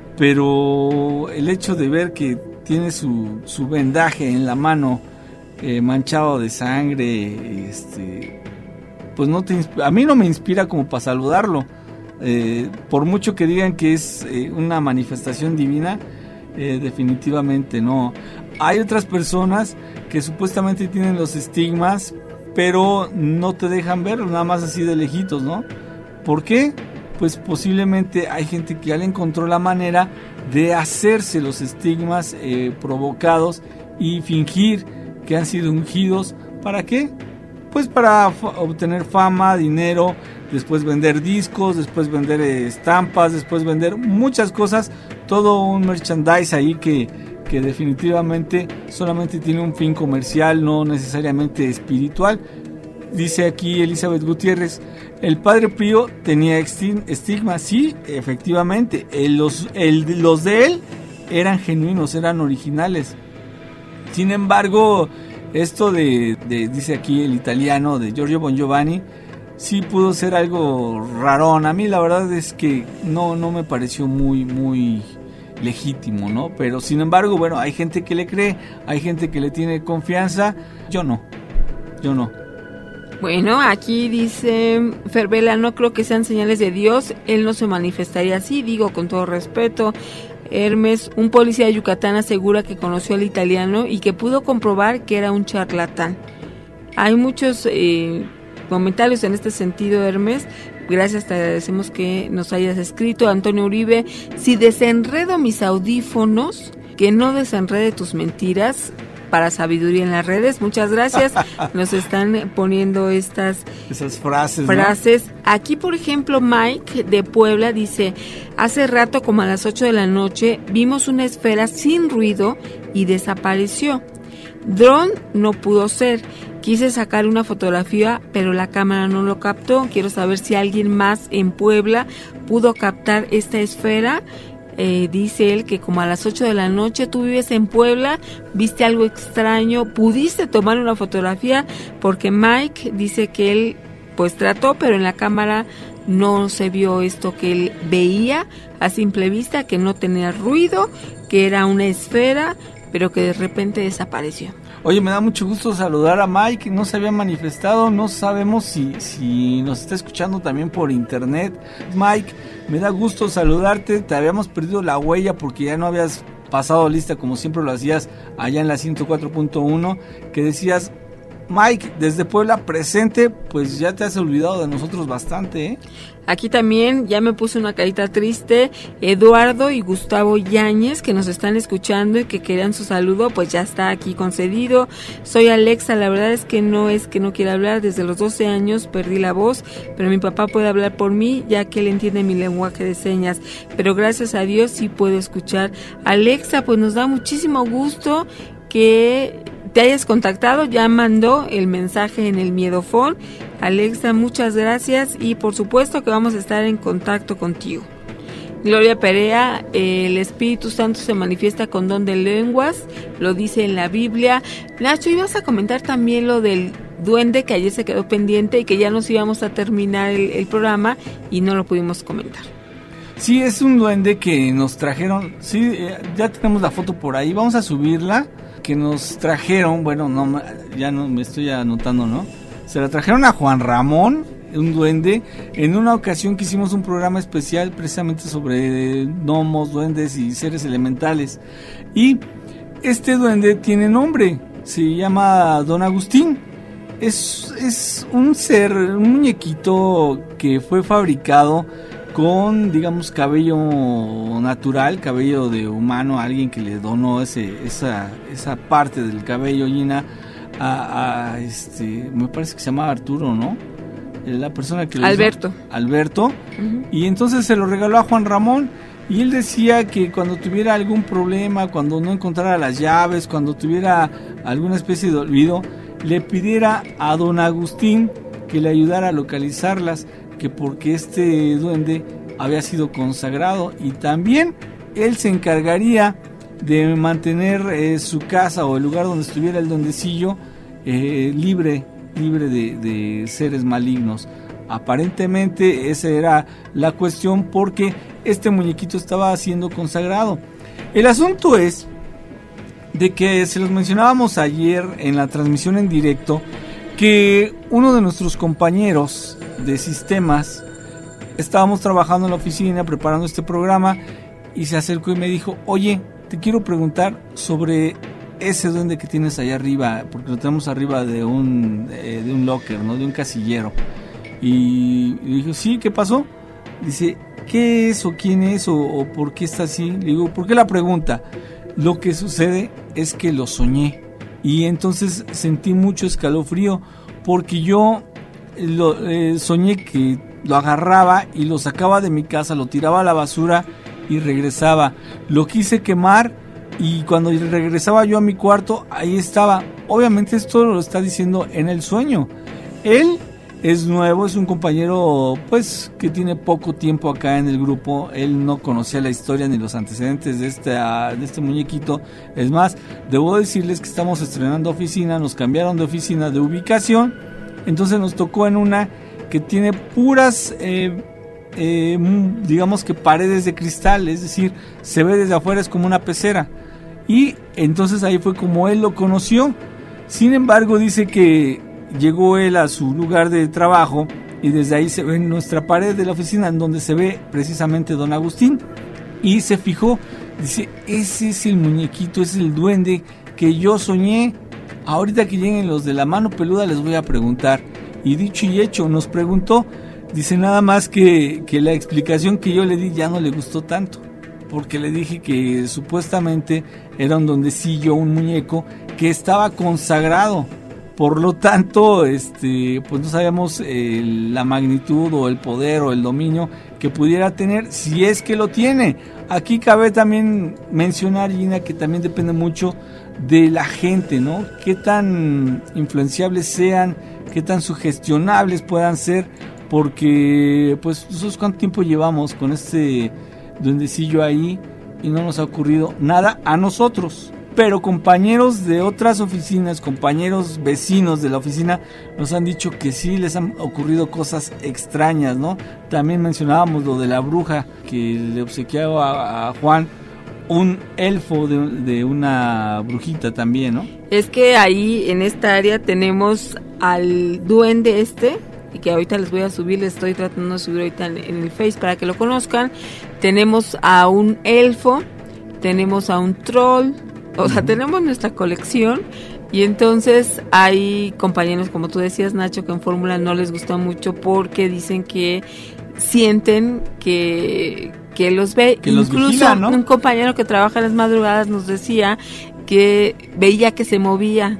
[SPEAKER 9] pero el hecho de ver que tiene su vendaje en la mano manchado de sangre, pues a mí no me inspira como para saludarlo. Por mucho que digan que es una manifestación divina, definitivamente no. Hay otras personas que supuestamente tienen los estigmas, pero no te dejan verlo, nada más así de lejitos, ¿no? ¿Por qué? Pues posiblemente hay gente que ya le encontró la manera de hacerse los estigmas provocados y fingir que han sido ungidos. ¿Para qué? Pues para obtener fama, dinero, después vender discos, después vender estampas, después vender muchas cosas, todo un merchandise ahí que definitivamente solamente tiene un fin comercial, no necesariamente espiritual. Dice aquí Elizabeth Gutiérrez, el Padre Pío tenía estigma. Sí, efectivamente, los de él eran genuinos, eran originales. Sin embargo, esto dice aquí el italiano de Giorgio Bongiovanni, sí pudo ser algo rarón. A mí la verdad es que no me pareció muy legítimo, ¿no? Pero sin embargo, bueno, hay gente que le cree, hay gente que le tiene confianza. Yo no.
[SPEAKER 8] Bueno, aquí dice Fervela, no creo que sean señales de Dios, él no se manifestaría así, digo con todo respeto. Hermes, un policía de Yucatán asegura que conoció al italiano y que pudo comprobar que era un charlatán. Hay muchos comentarios en este sentido, Hermes. Gracias, te agradecemos que nos hayas escrito. Antonio Uribe, si desenredo mis audífonos, que no desenrede tus mentiras. Para sabiduría en las redes, muchas gracias. Nos están poniendo esas frases, ¿no? Aquí, por ejemplo, Mike de Puebla dice, hace rato como a las 8 de la noche vimos una esfera sin ruido y desapareció. Dron no pudo ser. Quise sacar una fotografía, pero la cámara no lo captó. Quiero saber si alguien más en Puebla pudo captar esta esfera. Dice él que como a las 8 de la noche, tú vives en Puebla, viste algo extraño, pudiste tomar una fotografía, porque Mike dice que él pues trató, pero en la cámara no se vio esto que él veía a simple vista, que no tenía ruido, que era una esfera, pero que de repente desapareció.
[SPEAKER 9] Oye, me da mucho gusto saludar a Mike, no se había manifestado, no sabemos si nos está escuchando también por internet. Mike, me da gusto saludarte, te habíamos perdido la huella porque ya no habías pasado lista como siempre lo hacías allá en la 104.1, que decías, Mike, desde Puebla presente, pues ya te has olvidado de nosotros bastante, ¿eh?
[SPEAKER 8] Aquí también ya me puse una carita triste, Eduardo y Gustavo Yáñez, que nos están escuchando y que querían su saludo, pues ya está aquí concedido. Soy Alexa, la verdad es que no quiera hablar, desde los 12 años perdí la voz, pero mi papá puede hablar por mí, ya que él entiende mi lenguaje de señas, pero gracias a Dios sí puedo escuchar. Alexa, pues nos da muchísimo gusto que te hayas contactado, ya mandó el mensaje en el Miedofón. Alexa, muchas gracias y por supuesto que vamos a estar en contacto contigo. Gloria Perea, el Espíritu Santo se manifiesta con don de lenguas, lo dice en la Biblia. Nacho, ibas a comentar también lo del duende que ayer se quedó pendiente y que ya nos íbamos a terminar el programa y no lo pudimos comentar.
[SPEAKER 9] Sí, es un duende que nos trajeron, sí, ya tenemos la foto por ahí, vamos a subirla, que nos trajeron, bueno, no, ya no me estoy anotando, ¿no? Se la trajeron a Juan Ramón, un duende, en una ocasión que hicimos un programa especial precisamente sobre gnomos, duendes y seres elementales. Y este duende tiene nombre, se llama Don Agustín. Es un ser, un muñequito que fue fabricado con, digamos, cabello natural, cabello de humano, alguien que le donó esa parte del cabello, Gina, me parece que se llama Arturo, ¿no? La persona que
[SPEAKER 8] Alberto.
[SPEAKER 9] Uh-huh. Y entonces se lo regaló a Juan Ramón, y él decía que cuando tuviera algún problema, cuando no encontrara las llaves, cuando tuviera alguna especie de olvido, le pidiera a Don Agustín que le ayudara a localizarlas, que porque este duende había sido consagrado, y también él se encargaría de mantener su casa o el lugar donde estuviera el duendecillo libre de seres malignos. Aparentemente esa era la cuestión, porque este muñequito estaba siendo consagrado. El asunto es de que se los mencionábamos ayer en la transmisión en directo, que uno de nuestros compañeros de sistemas, estábamos trabajando en la oficina preparando este programa, y se acercó y me dijo: oye, te quiero preguntar sobre ese duende que tienes allá arriba, porque lo tenemos arriba de un locker, ¿no? De un casillero. Y le dije: sí, ¿qué pasó? Dice: ¿qué es o quién es o por qué está así? Le digo: ¿por qué la pregunta? Lo que sucede es que lo soñé, y entonces sentí mucho escalofrío, porque yo soñé que lo agarraba y lo sacaba de mi casa, lo tiraba a la basura y regresaba. Lo quise quemar, y cuando regresaba yo a mi cuarto, ahí estaba. Obviamente esto lo está diciendo en el sueño. Él es nuevo, es un compañero pues que tiene poco tiempo acá en el grupo. Él no conocía la historia ni los antecedentes de este muñequito. Es más, debo decirles que estamos estrenando oficina, nos cambiaron de oficina, de ubicación, entonces nos tocó en una que tiene puras digamos que paredes de cristal, es decir, se ve desde afuera, es como una pecera, y entonces ahí fue como él lo conoció. Sin embargo, dice que llegó él a su lugar de trabajo y desde ahí se ve nuestra pared de la oficina, en donde se ve precisamente Don Agustín, y se fijó, dice: ese es el muñequito, es el duende que yo soñé. Ahorita que lleguen los de la mano peluda les voy a preguntar. Y dicho y hecho, nos preguntó. Dice nada más que la explicación que yo le di ya no le gustó tanto, porque le dije que supuestamente era un duendecillo, un muñeco que estaba consagrado. Por lo tanto, pues no sabíamos la magnitud o el poder o el dominio que pudiera tener, si es que lo tiene. Aquí cabe también mencionar, Gina, que también depende mucho de la gente, ¿no? Qué tan influenciables sean, qué tan sugestionables puedan ser, porque pues nosotros cuánto tiempo llevamos con este duendecillo ahí y no nos ha ocurrido nada a nosotros. Pero compañeros de otras oficinas, compañeros vecinos de la oficina, nos han dicho que sí les han ocurrido cosas extrañas, ¿no? También mencionábamos lo de la bruja que le obsequiaba a Juan un elfo de una brujita también, ¿no?
[SPEAKER 8] Es que ahí en esta área tenemos al duende y que ahorita les voy a subir, les estoy tratando de subir ahorita en el Face para que lo conozcan. Tenemos a un elfo, tenemos a un troll. O sea, tenemos nuestra colección, y entonces hay compañeros, como tú decías, Nacho, que en Fórmula no les gusta mucho porque dicen que sienten que los ve. Que incluso los vigila, ¿no? Un compañero que trabaja en las madrugadas nos decía que veía que se movía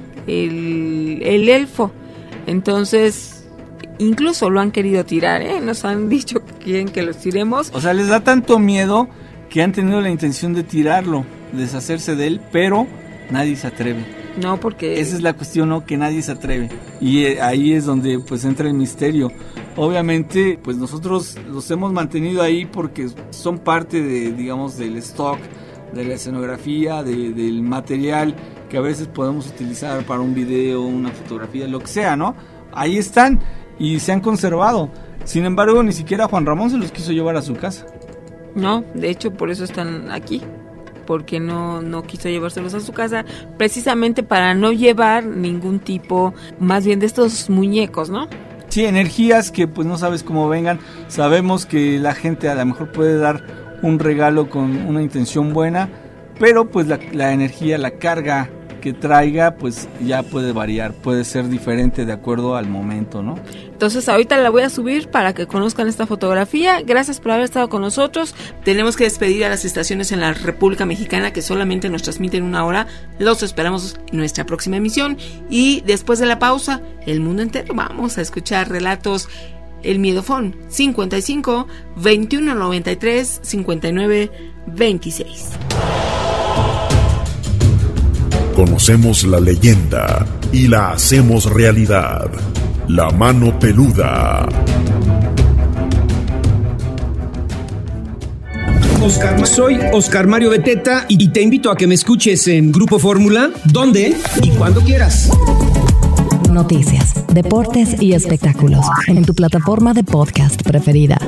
[SPEAKER 8] el elfo. Entonces, incluso lo han querido tirar, nos han dicho que quieren que los tiremos.
[SPEAKER 9] O sea, les da tanto miedo que han tenido la intención de tirarlo, deshacerse de él, pero nadie se atreve.
[SPEAKER 8] No, porque...
[SPEAKER 9] Esa es la cuestión, ¿no? Que nadie se atreve. Y ahí es donde pues entra el misterio. Obviamente, pues nosotros los hemos mantenido ahí porque son parte de, digamos, del stock, de la escenografía, del material que a veces podemos utilizar para un video, una fotografía, lo que sea, ¿no? Ahí están y se han conservado. Sin embargo, ni siquiera Juan Ramón se los quiso llevar a su casa.
[SPEAKER 8] No, de hecho, por eso están aquí. Porque no quiso llevárselos a su casa, precisamente para no llevar ningún tipo, más bien de estos muñecos, ¿no?
[SPEAKER 9] Sí, energías que pues no sabes cómo vengan. Sabemos que la gente a lo mejor puede dar un regalo con una intención buena, pero pues la energía, la carga que traiga, pues ya puede variar, puede ser diferente de acuerdo al momento, ¿no?
[SPEAKER 8] Entonces ahorita la voy a subir para que conozcan esta fotografía. Gracias por haber estado con nosotros. Tenemos que despedir a las estaciones en la República Mexicana que solamente nos transmiten 1 hora. Los esperamos en nuestra próxima emisión y después de la pausa, el mundo entero. Vamos a escuchar relatos. El Miedofón 55 21 93 59 26.
[SPEAKER 10] Conocemos la leyenda y la hacemos realidad. La mano peluda.
[SPEAKER 14] Soy Oscar Mario Beteta y te invito a que me escuches en Grupo Fórmula, donde y cuando quieras.
[SPEAKER 2] Noticias, deportes y espectáculos en tu plataforma de podcast preferida.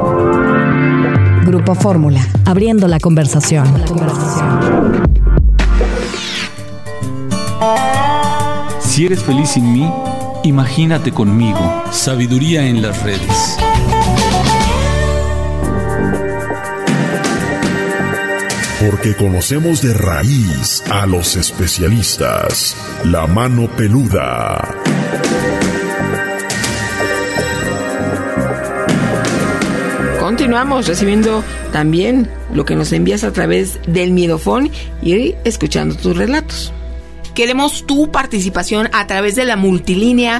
[SPEAKER 2] Grupo Fórmula, abriendo la conversación.
[SPEAKER 11] Si eres feliz sin mí, imagínate conmigo. Sabiduría en las redes.
[SPEAKER 10] Porque conocemos de raíz a los especialistas. La mano peluda.
[SPEAKER 8] Continuamos recibiendo también lo que nos envías a través del Miedofón y escuchando tus relatos. Queremos tu participación a través de la multilínea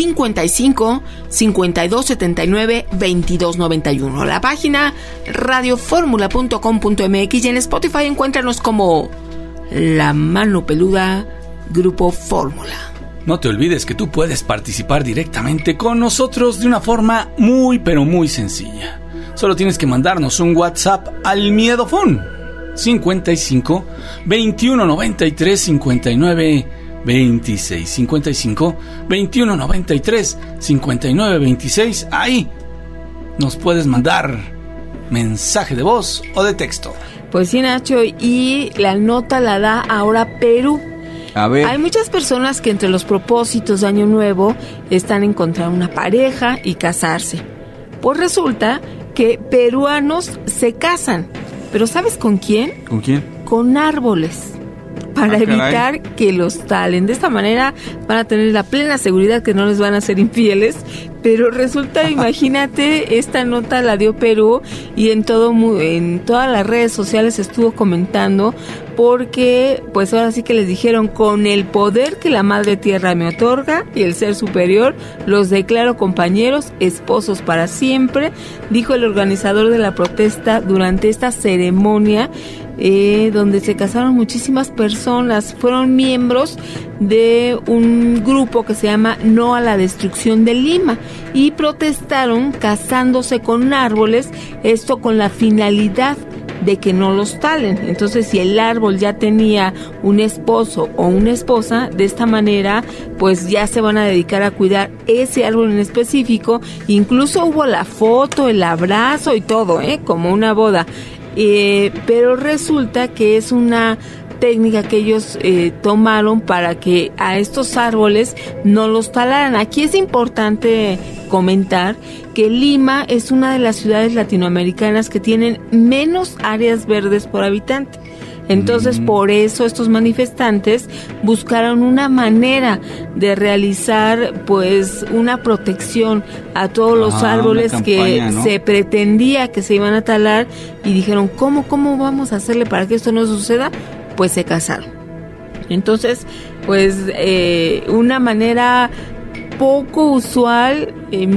[SPEAKER 8] 55 52 79 22 91. La página radioformula.com.mx y en Spotify encuéntranos como La Mano Peluda Grupo Fórmula.
[SPEAKER 9] No te olvides que tú puedes participar directamente con nosotros de una forma muy pero muy sencilla. Solo tienes que mandarnos un WhatsApp al Miedofón 55 21 93 59 26 55 21 93 59 26. Ahí nos puedes mandar mensaje de voz o de texto.
[SPEAKER 8] Pues sí, Nacho, y la nota la da ahora Perú.
[SPEAKER 9] A ver.
[SPEAKER 8] Hay muchas personas que entre los propósitos de Año Nuevo están encontrar una pareja y casarse. Pues resulta que peruanos se casan. ¿Pero sabes con quién?
[SPEAKER 9] ¿Con quién?
[SPEAKER 8] Con árboles, para evitar que los talen. De esta manera van a tener la plena seguridad que no les van a ser infieles. Pero resulta, imagínate, esta nota la dio Perú y en todas las redes sociales estuvo comentando porque pues ahora sí que les dijeron: con el poder que la Madre Tierra me otorga y el Ser Superior, los declaro compañeros, esposos para siempre, dijo el organizador de la protesta durante esta ceremonia donde se casaron muchísimas personas. Fueron miembros de un grupo que se llama No a la Destrucción de Lima y protestaron casándose con árboles, esto con la finalidad de que no los talen. Entonces, si el árbol ya tenía un esposo o una esposa, de esta manera pues ya se van a dedicar a cuidar ese árbol en específico. Incluso hubo la foto, el abrazo y todo, como una boda. Pero resulta que es una técnica que ellos tomaron para que a estos árboles no los talaran. Aquí es importante comentar que Lima es una de las ciudades latinoamericanas que tienen menos áreas verdes por habitante. Entonces, por eso estos manifestantes buscaron una manera de realizar pues una protección a todos los árboles que se pretendía que se iban a talar, y dijeron, ¿cómo vamos a hacerle para que esto no suceda? Pues se casaron. Entonces, pues una manera poco usual,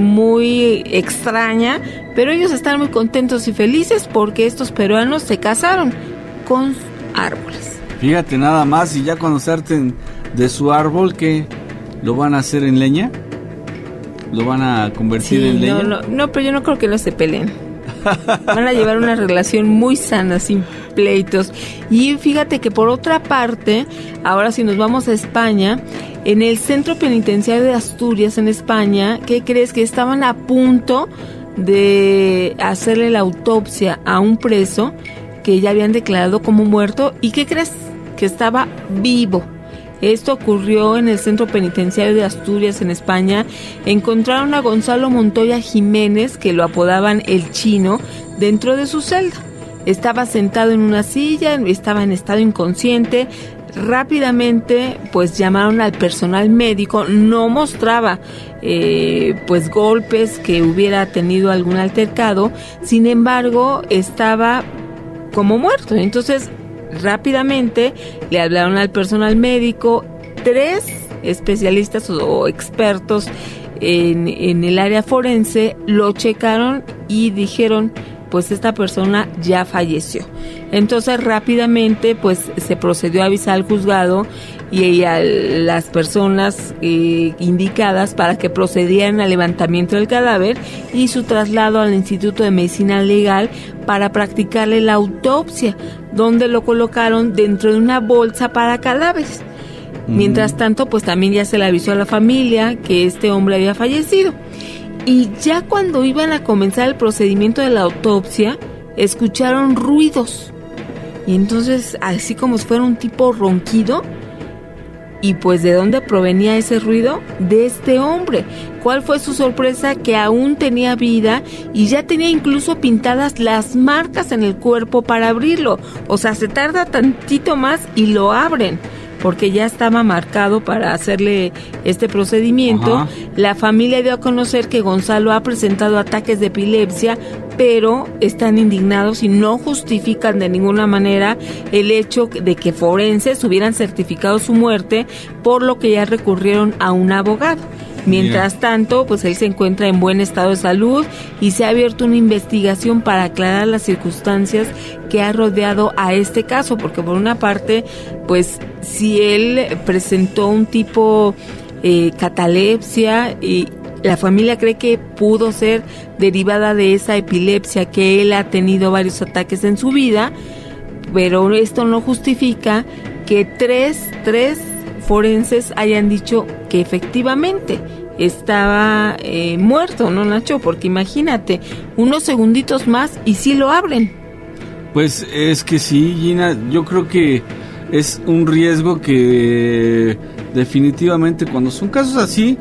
[SPEAKER 8] muy extraña, pero ellos están muy contentos y felices porque estos peruanos se casaron con árboles.
[SPEAKER 9] Fíjate nada más, y ya cuando se harten de su árbol, que lo van a hacer en leña, lo van a convertir en leña.
[SPEAKER 8] No, pero yo no creo que no se peleen. Van a llevar una relación muy sana, sin pleitos. Y fíjate que por otra parte, ahora si nos vamos a España, en el Centro Penitenciario de Asturias, en España, ¿qué crees? Que estaban a punto de hacerle la autopsia a un preso que ya habían declarado como muerto. ¿Y qué crees? Que estaba vivo. Esto ocurrió en el Centro Penitenciario de Asturias, en España. Encontraron a Gonzalo Montoya Jiménez, que lo apodaban el Chino, dentro de su celda. Estaba sentado en una silla, estaba en estado inconsciente. Rápidamente, pues llamaron al personal médico. No mostraba, pues golpes, que hubiera tenido algún altercado. Sin embargo, estaba como muerto. Entonces, rápidamente le hablaron al personal médico. 3 especialistas o expertos en el área forense lo checaron y dijeron, pues esta persona ya falleció. Entonces rápidamente pues se procedió a avisar al juzgado y a las personas indicadas para que procedieran al levantamiento del cadáver y su traslado al Instituto de Medicina Legal para practicarle la autopsia, donde lo colocaron dentro de una bolsa para cadáveres. Mientras tanto, pues también ya se le avisó a la familia que este hombre había fallecido. Y ya cuando iban a comenzar el procedimiento de la autopsia, escucharon ruidos. Y entonces, así como si fuera un tipo ronquido. Y pues, ¿de dónde provenía ese ruido? De este hombre. ¿Cuál fue su sorpresa? Que aún tenía vida y ya tenía incluso pintadas las marcas en el cuerpo para abrirlo. O sea, se tarda tantito más y lo abren, porque ya estaba marcado para hacerle este procedimiento. Ajá. La familia dio a conocer que Gonzalo ha presentado ataques de epilepsia, pero están indignados y no justifican de ninguna manera el hecho de que forenses hubieran certificado su muerte, por lo que ya recurrieron a un abogado. Mientras tanto, pues él se encuentra en buen estado de salud y se ha abierto una investigación para aclarar las circunstancias que ha rodeado a este caso, porque por una parte, pues si él presentó un tipo catalepsia y la familia cree que pudo ser derivada de esa epilepsia, que él ha tenido varios ataques en su vida, pero esto no justifica que tres forenses hayan dicho que efectivamente estaba muerto, ¿no, Nacho? Porque imagínate, unos segunditos más y sí lo abren.
[SPEAKER 9] Pues es que sí, Gina, yo creo que es un riesgo que definitivamente cuando son casos así,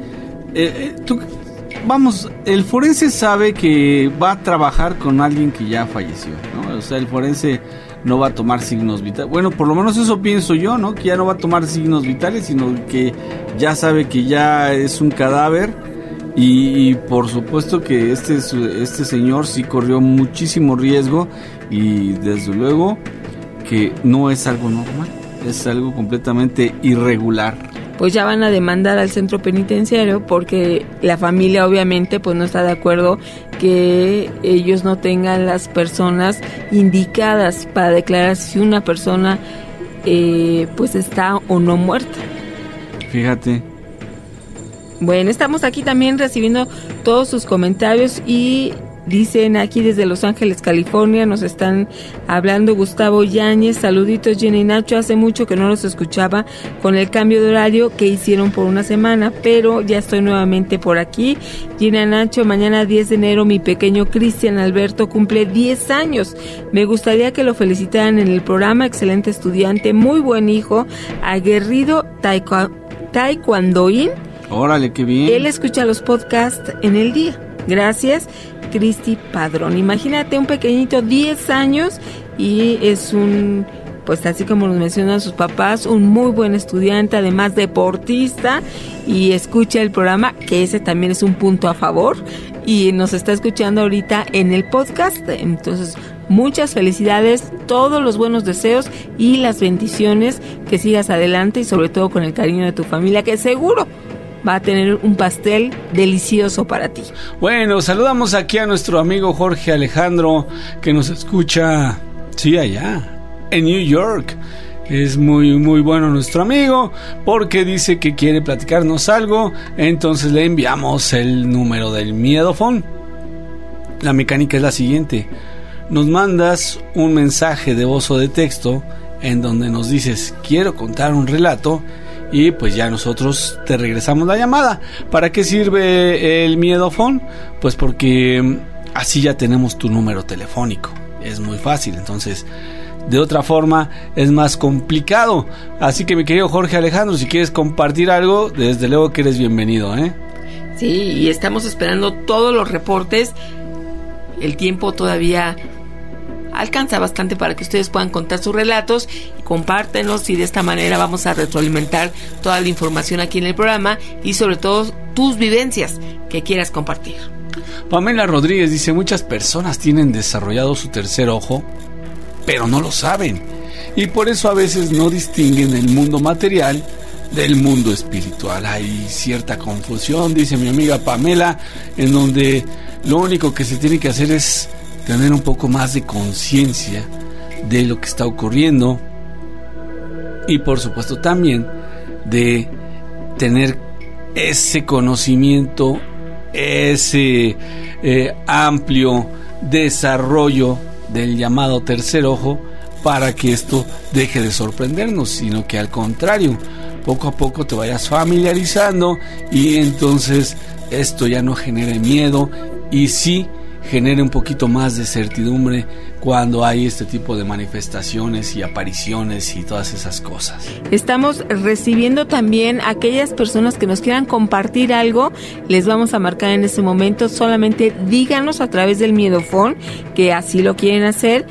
[SPEAKER 9] el forense sabe que va a trabajar con alguien que ya falleció, ¿no? O sea, el forense no va a tomar signos vitales. Bueno, por lo menos eso pienso yo, ¿no? Que ya no va a tomar signos vitales, sino que ya sabe que ya es un cadáver. Y por supuesto que este señor sí corrió muchísimo riesgo y desde luego que no es algo normal, es algo completamente irregular.
[SPEAKER 8] Pues ya van a demandar al centro penitenciario porque la familia obviamente pues no está de acuerdo que ellos no tengan las personas indicadas para declarar si una persona pues está o no muerta.
[SPEAKER 9] Fíjate.
[SPEAKER 8] Bueno, estamos aquí también recibiendo todos sus comentarios y dicen aquí desde Los Ángeles, California, nos están hablando Gustavo Yáñez, saluditos Gina y Nacho, hace mucho que no los escuchaba con el cambio de horario que hicieron por una semana, pero ya estoy nuevamente por aquí. Gina, Nacho, mañana 10 de enero mi pequeño Cristian Alberto cumple 10 años, me gustaría que lo felicitaran en el programa, excelente estudiante, muy buen hijo, aguerrido taekwondoín.
[SPEAKER 9] Órale, qué bien.
[SPEAKER 8] Él escucha los podcasts en el día. Gracias, Cristi Padrón. Imagínate un pequeñito, 10 años, y es un, pues así como nos mencionan sus papás, un muy buen estudiante, además deportista, y escucha el programa, que ese también es un punto a favor, y nos está escuchando ahorita en el podcast. Entonces, muchas felicidades, todos los buenos deseos y las bendiciones, que sigas adelante y sobre todo con el cariño de tu familia, que seguro va a tener un pastel delicioso para ti.
[SPEAKER 9] Bueno, saludamos aquí a nuestro amigo Jorge Alejandro, que nos escucha, sí, allá, en New York. Es muy muy bueno nuestro amigo porque dice que quiere platicarnos algo. Entonces le enviamos el número del Miedofón. La mecánica es la siguiente: nos mandas un mensaje de voz o de texto en donde nos dices quiero contar un relato, y pues ya nosotros te regresamos la llamada. ¿Para qué sirve el Miedofón? Pues porque así ya tenemos tu número telefónico. Es muy fácil. Entonces, de otra forma es más complicado. Así que mi querido Jorge Alejandro, si quieres compartir algo, desde luego que eres bienvenido, ¿eh?
[SPEAKER 8] Sí, y estamos esperando todos los reportes. El tiempo todavía alcanza bastante para que ustedes puedan contar sus relatos. Compártenos, y de esta manera vamos a retroalimentar toda la información aquí en el programa, y sobre todo tus vivencias que quieras compartir.
[SPEAKER 9] Pamela Rodríguez dice: muchas personas tienen desarrollado su tercer ojo, pero no lo saben, y por eso a veces no distinguen el mundo material del mundo espiritual. Hay cierta confusión, dice mi amiga Pamela, en donde lo único que se tiene que hacer es tener un poco más de conciencia de lo que está ocurriendo, y por supuesto también de tener ese conocimiento, ese amplio desarrollo del llamado tercer ojo, para que esto deje de sorprendernos, sino que al contrario, poco a poco te vayas familiarizando, y entonces esto ya no genere miedo, y sí genere un poquito más de certidumbre cuando hay este tipo de manifestaciones y apariciones y todas esas cosas.
[SPEAKER 8] Estamos recibiendo también a aquellas personas que nos quieran compartir algo. Les vamos a marcar en este momento. Solamente díganos a través del Miedofón que así lo quieren hacer,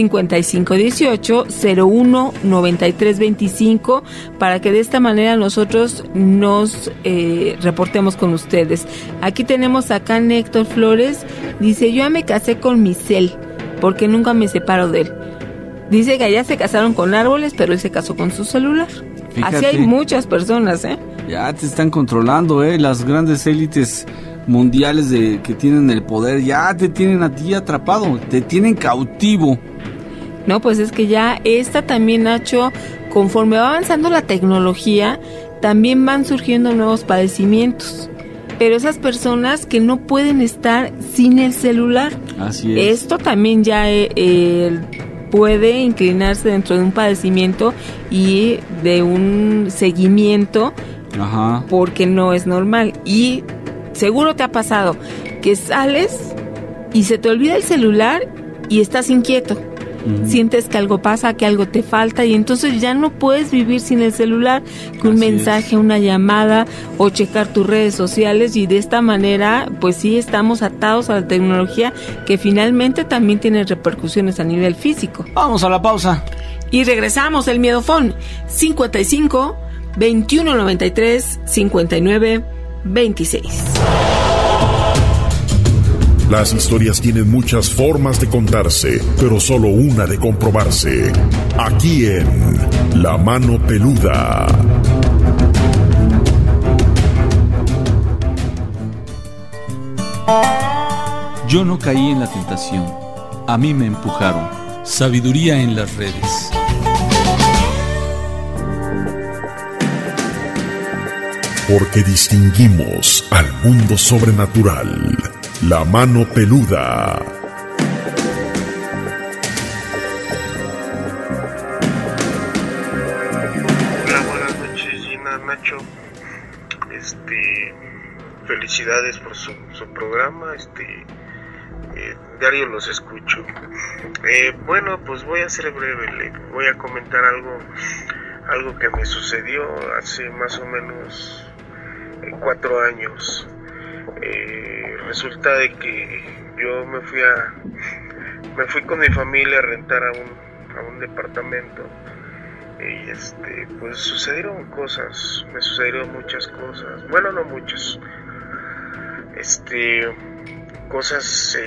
[SPEAKER 8] 5518-019325, para que de esta manera nosotros nos reportemos con ustedes. Aquí tenemos acá Néctor Flores, dice: yo ya me casé con mi cel porque nunca me separo de él. Dice que allá se casaron con árboles, pero él se casó con su celular. Fíjate, así hay muchas personas,
[SPEAKER 9] ya te están controlando, las grandes élites mundiales que tienen el poder, ya te tienen a ti atrapado, te tienen cautivo.
[SPEAKER 8] No, pues es que ya esta también, Nacho, conforme va avanzando la tecnología, también van surgiendo nuevos padecimientos. Pero esas personas que no pueden estar sin el celular.
[SPEAKER 9] Así es.
[SPEAKER 8] Esto también ya puede inclinarse dentro de un padecimiento y de un seguimiento.
[SPEAKER 9] Ajá.
[SPEAKER 8] Porque no es normal. Y seguro te ha pasado que sales y se te olvida el celular y estás inquieto. Sientes que algo pasa, que algo te falta, y entonces ya no puedes vivir sin el celular, que un mensaje, una llamada o checar tus redes sociales, y de esta manera pues sí estamos atados a la tecnología, que finalmente también tiene repercusiones a nivel físico.
[SPEAKER 9] Vamos a la pausa
[SPEAKER 8] y regresamos. El Miedofón 55 2193 59 26.
[SPEAKER 10] Las historias tienen muchas formas de contarse, pero solo una de comprobarse. Aquí en La Mano Peluda.
[SPEAKER 11] Yo no caí en la tentación, a mí me empujaron. Sabiduría en las redes.
[SPEAKER 10] Porque distinguimos al mundo sobrenatural. La Mano Peluda.
[SPEAKER 15] Hola, buenas noches, Gina, Nacho. Felicidades por su programa. Diario los escucho. Bueno, pues voy a ser breve. Le voy a comentar algo que me sucedió hace más o menos 4 años. Resulta de que yo me fui con mi familia a rentar a un departamento, y pues me sucedieron muchas cosas, bueno, no muchas, cosas,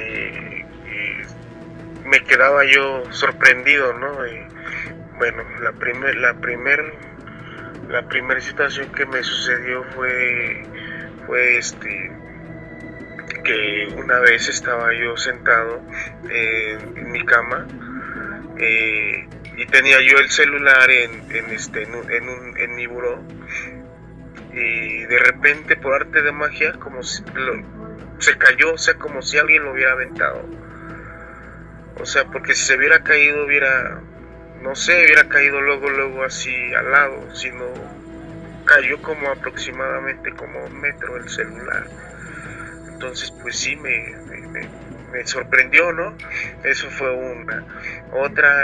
[SPEAKER 15] me quedaba yo sorprendido, ¿no? Bueno, la primera situación que me sucedió fue que una vez estaba yo sentado en mi cama, y tenía yo el celular en mi buró, y de repente, por arte de magia, como si se cayó, o sea, como si alguien lo hubiera aventado. O sea, porque si se hubiera caído, hubiera caído luego así al lado, sino cayó como aproximadamente como 1 metro el celular. Entonces, pues sí, me sorprendió, ¿no? Eso fue una. Otra,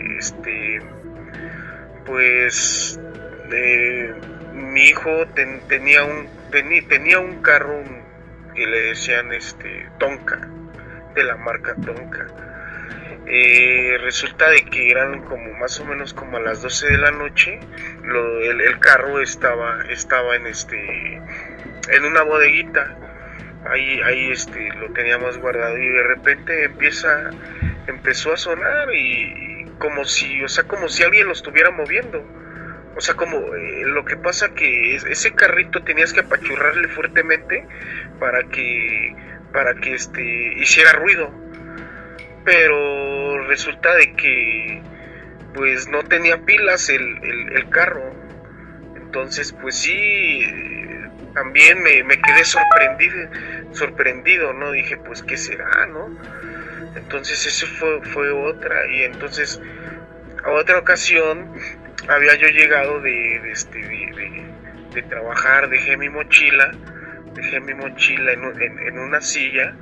[SPEAKER 15] pues mi hijo tenía un carro que le decían Tonka, de la marca Tonka. Resulta de que eran como más o menos como a las 12 de la noche. El carro estaba en una bodeguita. Ahí lo teníamos guardado, y de repente empezó a sonar, y como si alguien lo estuviera moviendo. O sea, como lo que pasa que ese carrito tenías que apachurrarle fuertemente para que hiciera ruido. Pero resulta de que pues no tenía pilas el carro. Entonces, pues sí, también me quedé sorprendido, ¿no? Dije, pues, ¿qué será, no? Entonces, eso fue otra. Y entonces, a otra ocasión, había yo llegado de trabajar, dejé mi mochila en una silla,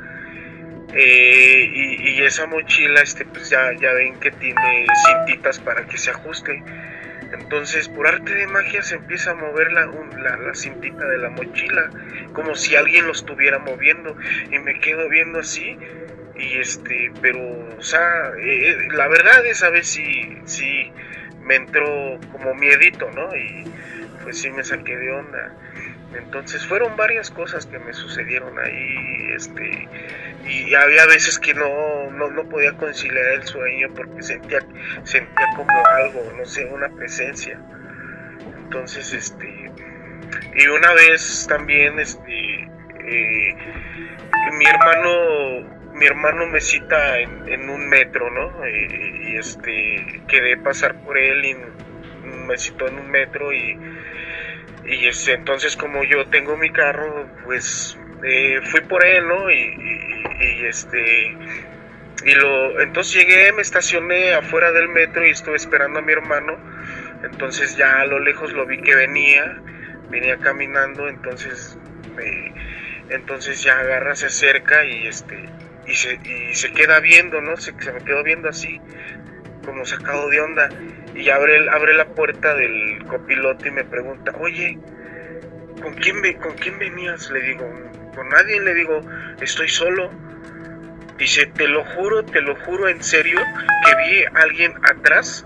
[SPEAKER 15] y esa mochila, pues ya ven que tiene cintitas para que se ajuste. Entonces, por arte de magia, se empieza a mover la cintita de la mochila, como si alguien lo estuviera moviendo, y me quedo viendo así, y pero, o sea, la verdad esa vez sí me entró como miedito, ¿no? Y pues sí me saqué de onda. Entonces fueron varias cosas que me sucedieron ahí, y había veces que no podía conciliar el sueño porque sentía como algo, no sé, una presencia. Entonces, y una vez también, mi hermano me cita en un metro, ¿no? Y quedé pasar por él y me citó en un metro, y entonces, como yo tengo mi carro, pues fui por él, ¿no? Entonces llegué, me estacioné afuera del metro y estuve esperando a mi hermano. Entonces ya a lo lejos lo vi que venía caminando. Entonces ya agarra, se acerca y se queda viendo, ¿no? Se me quedó viendo así, como sacado de onda, y abre la puerta del copiloto y me pregunta, oye, ¿con quién venías? Le digo, con nadie, le digo, estoy solo. Dice, te lo juro en serio, que vi a alguien atrás,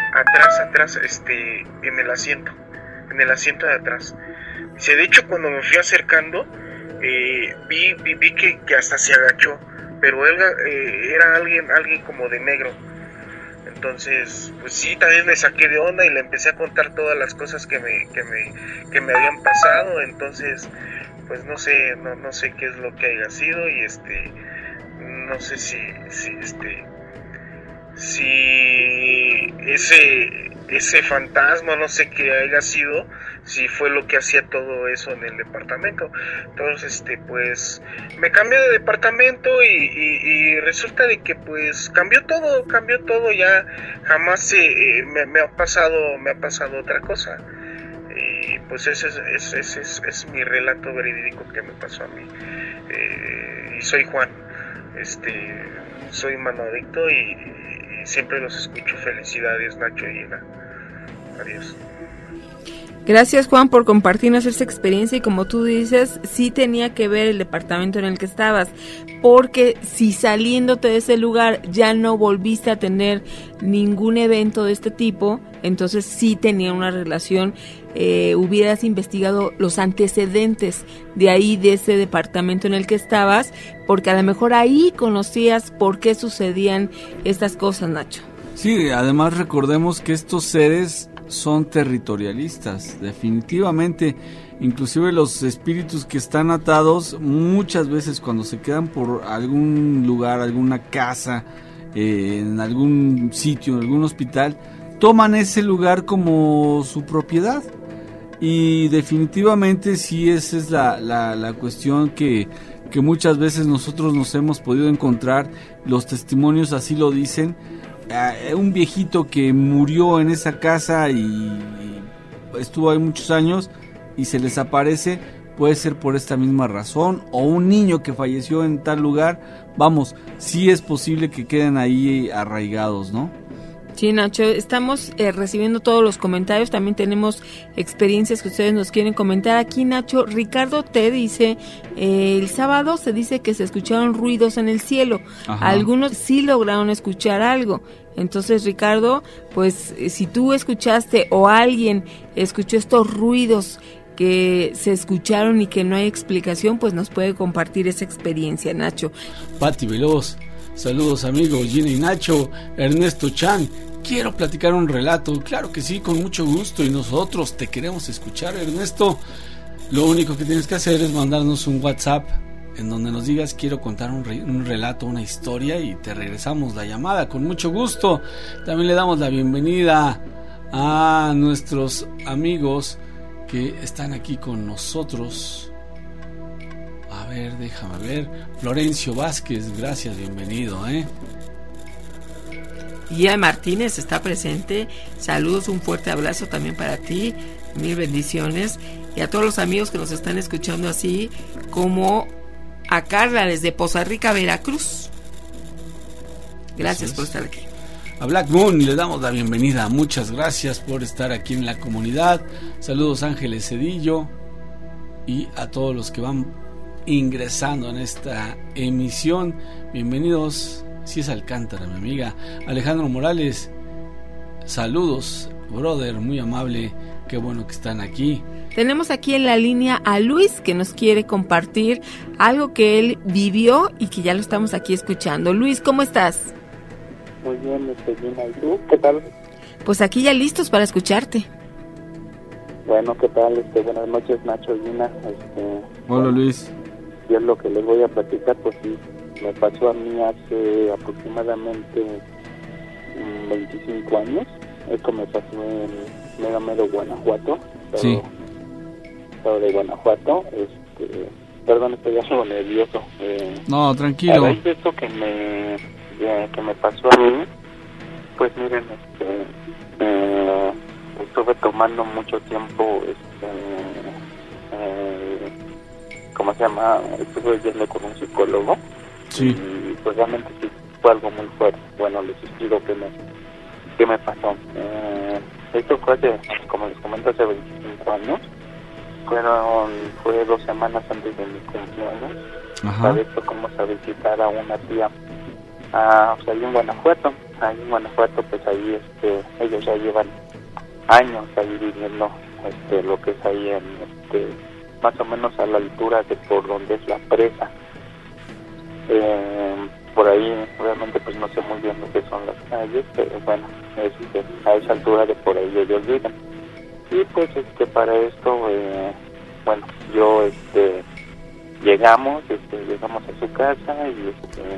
[SPEAKER 15] en el asiento de atrás. Dice, de hecho, cuando me fui acercando, vi que hasta se agachó, pero él era alguien como de negro. Entonces, pues sí, también me saqué de onda y le empecé a contar todas las cosas que me habían pasado. Entonces, pues no sé qué es lo que haya sido, y no sé si ese fantasma, no sé qué haya sido, si fue lo que hacía todo eso en el departamento. Entonces, pues me cambié de departamento y resulta de que pues cambió todo, ya jamás me ha pasado otra cosa. Y pues ese es mi relato verídico que me pasó a mí. Y soy Juan, soy manodicto y siempre los escucho. Felicidades, Nacho y Ina. Adiós.
[SPEAKER 8] Gracias, Juan, por compartirnos esa experiencia, y como tú dices, sí tenía que ver el departamento en el que estabas, porque si saliéndote de ese lugar ya no volviste a tener ningún evento de este tipo, entonces sí tenía una relación. Hubieras investigado los antecedentes de ese departamento en el que estabas, porque a lo mejor ahí conocías por qué sucedían estas cosas, Nacho.
[SPEAKER 9] Sí, además recordemos que estos seres son territorialistas, definitivamente. Inclusive los espíritus que están atados, muchas veces cuando se quedan por algún lugar, alguna casa, en algún sitio, en algún hospital, toman ese lugar como su propiedad. Y definitivamente sí, esa es la cuestión que muchas veces nosotros nos hemos podido encontrar. Los testimonios así lo dicen. Un viejito que murió en esa casa y estuvo ahí muchos años y se les aparece, puede ser por esta misma razón, o un niño que falleció en tal lugar. Vamos, sí es posible que queden ahí arraigados, ¿no?
[SPEAKER 8] Sí, Nacho, estamos recibiendo todos los comentarios, también tenemos experiencias que ustedes nos quieren comentar aquí, Nacho. Ricardo te dice, el sábado se dice que se escucharon ruidos en el cielo. Ajá. Algunos sí lograron escuchar algo. Entonces, Ricardo, pues si tú escuchaste o alguien escuchó estos ruidos que se escucharon y que no hay explicación, pues nos puede compartir esa experiencia, Nacho.
[SPEAKER 9] Pati Veloz, saludos amigos, Gina y Nacho. Ernesto Chan, quiero platicar un relato. Claro que sí, con mucho gusto, y nosotros te queremos escuchar, Ernesto. Lo único que tienes que hacer es mandarnos un WhatsApp en donde nos digas quiero contar un relato, una historia, y te regresamos la llamada con mucho gusto. También le damos la bienvenida a nuestros amigos que están aquí con nosotros. A ver, déjame ver. Florencio Vázquez, gracias, bienvenido,
[SPEAKER 8] Guía Martínez está presente. Saludos, un fuerte abrazo también para ti. Mil bendiciones. Y a todos los amigos que nos están escuchando, así como a Carla desde Poza Rica, Veracruz. Gracias por estar aquí.
[SPEAKER 9] A Black Moon le damos la bienvenida. Muchas gracias por estar aquí en la comunidad. Saludos, Ángeles Cedillo, y a todos los que van ingresando en esta emisión. Bienvenidos. Si es Alcántara, mi amiga. Alejandro Morales, saludos, brother, muy amable. Qué bueno que están aquí.
[SPEAKER 8] Tenemos aquí en la línea a Luis, que nos quiere compartir algo que él vivió y que ya lo estamos aquí escuchando. Luis, ¿cómo estás?
[SPEAKER 16] Muy bien, Gina, ¿y tú? ¿Qué tal?
[SPEAKER 8] Pues aquí ya listos para escucharte.
[SPEAKER 16] Bueno, ¿qué tal? Buenas noches, Nacho y Gina.
[SPEAKER 9] Hola, Luis.
[SPEAKER 16] Y es lo que les voy a platicar, pues sí, me pasó a mí hace aproximadamente 25 años. Esto me pasó en mero Guanajuato.
[SPEAKER 9] Sí.
[SPEAKER 16] Estado de Guanajuato. Perdón, estoy algo nervioso.
[SPEAKER 9] No, tranquilo.
[SPEAKER 16] A raíz de esto que me pasó a mí, pues miren, estuve tomando mucho tiempo, ¿cómo se llama? Estuve yendo con un psicólogo.
[SPEAKER 9] Sí.
[SPEAKER 16] Y pues realmente sí fue algo muy fuerte. Bueno, les explico qué me pasó. Esto fue como les comento, hace 25 años. Fue 2 semanas antes de mi cumpleaños.
[SPEAKER 9] Ajá.
[SPEAKER 16] Para esto como a visitar a una tía, pues ahí en Guanajuato. Ahí en Guanajuato, pues ahí ellos ya llevan años ahí viviendo, lo que es ahí más o menos a la altura de por donde es la presa. Por ahí obviamente pues no sé muy bien lo que son las calles, pero bueno, a esa altura de por ahí ellos viven. Y pues para esto, bueno, yo llegamos a su casa y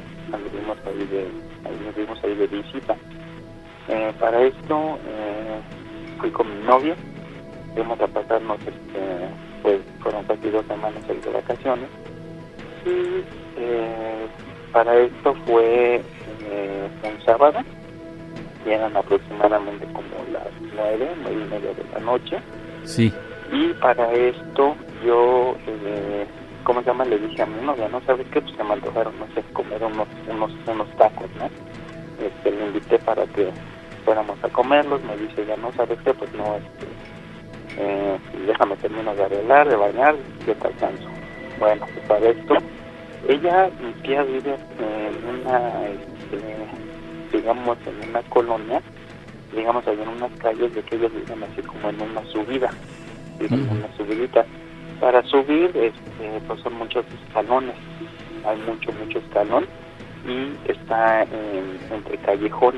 [SPEAKER 16] anduvimos ahí de visita. Para esto fui con mi novia, fuimos a pasarnos, pues fueron casi 2 semanas de vacaciones. Y para esto fue un sábado, y eran aproximadamente como las 9:30 de la noche.
[SPEAKER 9] Sí.
[SPEAKER 16] Y para esto yo, ¿cómo se llama? Le dije a mi novia, ¿no? ¿Sabes qué? Pues se me antojaron, no sé, comer unos tacos, ¿no? Le invité para que fuéramos a comerlos. Me dice, ya no, ¿sabes qué? Pues no, déjame terminar de arreglar, de bañar, yo te alcanzo. Bueno, pues para esto, mi tía vive en una, digamos, en una colonia, digamos, hay en unas calles de que ellos viven así como en una subida, viven en una subidita. Para subir, pues son muchos escalones, hay mucho escalón, y está entre callejones.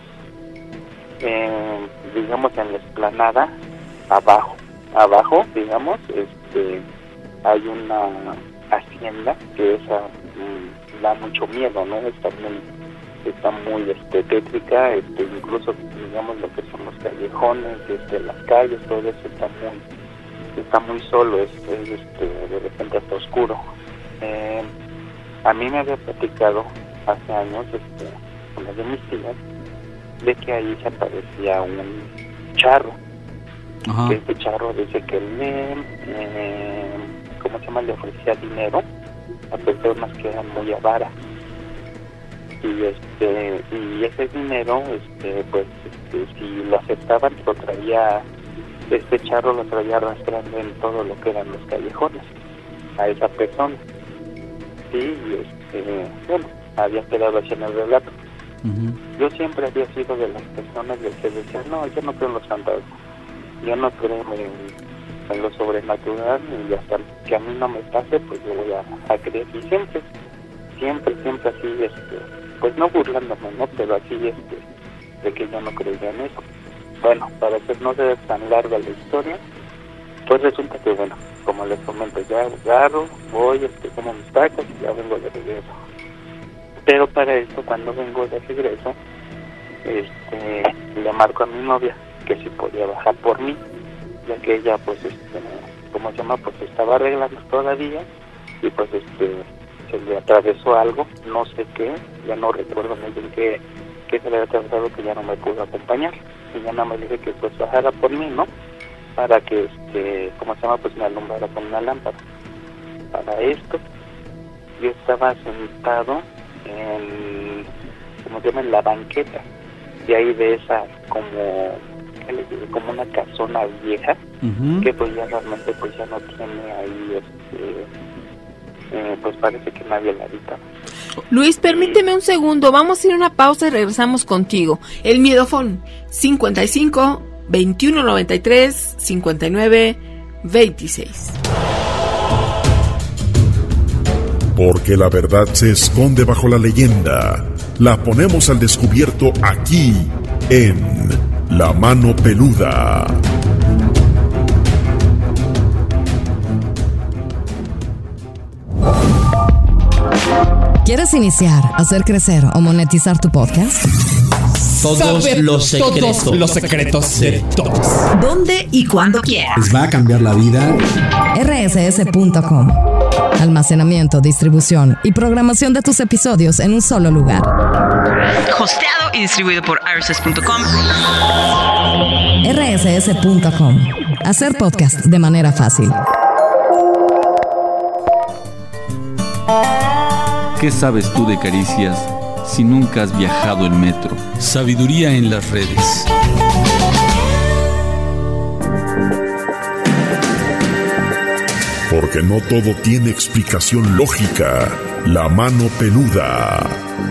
[SPEAKER 16] Digamos, en la explanada, abajo, digamos, hay una hacienda que esa da mucho miedo, ¿no? Está está muy tétrica, incluso digamos lo que son los callejones, las calles, todo eso está muy solo, es de repente hasta oscuro. A mí me había platicado hace años una de mis tías de que ahí se aparecía un charro. Que este charro dice que le ofrecía dinero a personas que eran muy avaras, y ese dinero si lo aceptaban lo traía, este charro lo traía arrastrando en todo lo que eran los callejones a esa persona. Y había quedado así en el relato. Yo siempre había sido de las personas de que decían, no, yo no creo en los fantasmas, yo no creo en lo sobrenatural, y hasta que a mí no me pase, pues yo voy a creer. Y siempre así, pues no burlándome, ¿no? Pero así, de que yo no creía en eso. Bueno, para que no sea tan larga la historia, pues resulta que, bueno, como les comento, ya agarro, voy, como mis tacos y ya vengo de regreso. Pero para esto, cuando vengo de regreso, le marco a mi novia que si podía bajar por mí, ya que ella, pues, pues estaba arreglando todavía, y pues, se le atravesó algo, no sé qué, ya no recuerdo muy bien qué se le había atravesado, que ya no me pudo acompañar, y ya nada más dije que pues bajara por mí, ¿no? Para que, pues me alumbrara con una lámpara. Para esto, yo estaba sentado en la banqueta, y ahí de esa como una casona vieja, que pues ya realmente pues ya no tiene ahí, pues parece que nadie la habita.
[SPEAKER 8] Luis, permíteme un segundo, vamos a ir a una pausa y regresamos contigo. El miedofón 55 21 93 59 26.
[SPEAKER 10] Porque la verdad se esconde bajo la leyenda. La ponemos al descubierto aquí en La Mano Peluda.
[SPEAKER 2] ¿Quieres iniciar, hacer crecer o monetizar tu podcast?
[SPEAKER 17] Todos los secretos de todos.
[SPEAKER 2] ¿Dónde y cuándo quieras?
[SPEAKER 17] Les va a cambiar la vida.
[SPEAKER 2] rss.com. Almacenamiento, distribución y programación de tus episodios en un solo lugar.
[SPEAKER 13] Hosteado y distribuido por rss.com.
[SPEAKER 2] rss.com. Hacer podcast de manera fácil.
[SPEAKER 11] ¿Qué sabes tú de caricias si nunca has viajado en metro? Sabiduría en las redes.
[SPEAKER 10] Porque no todo tiene explicación lógica. La Mano Peluda.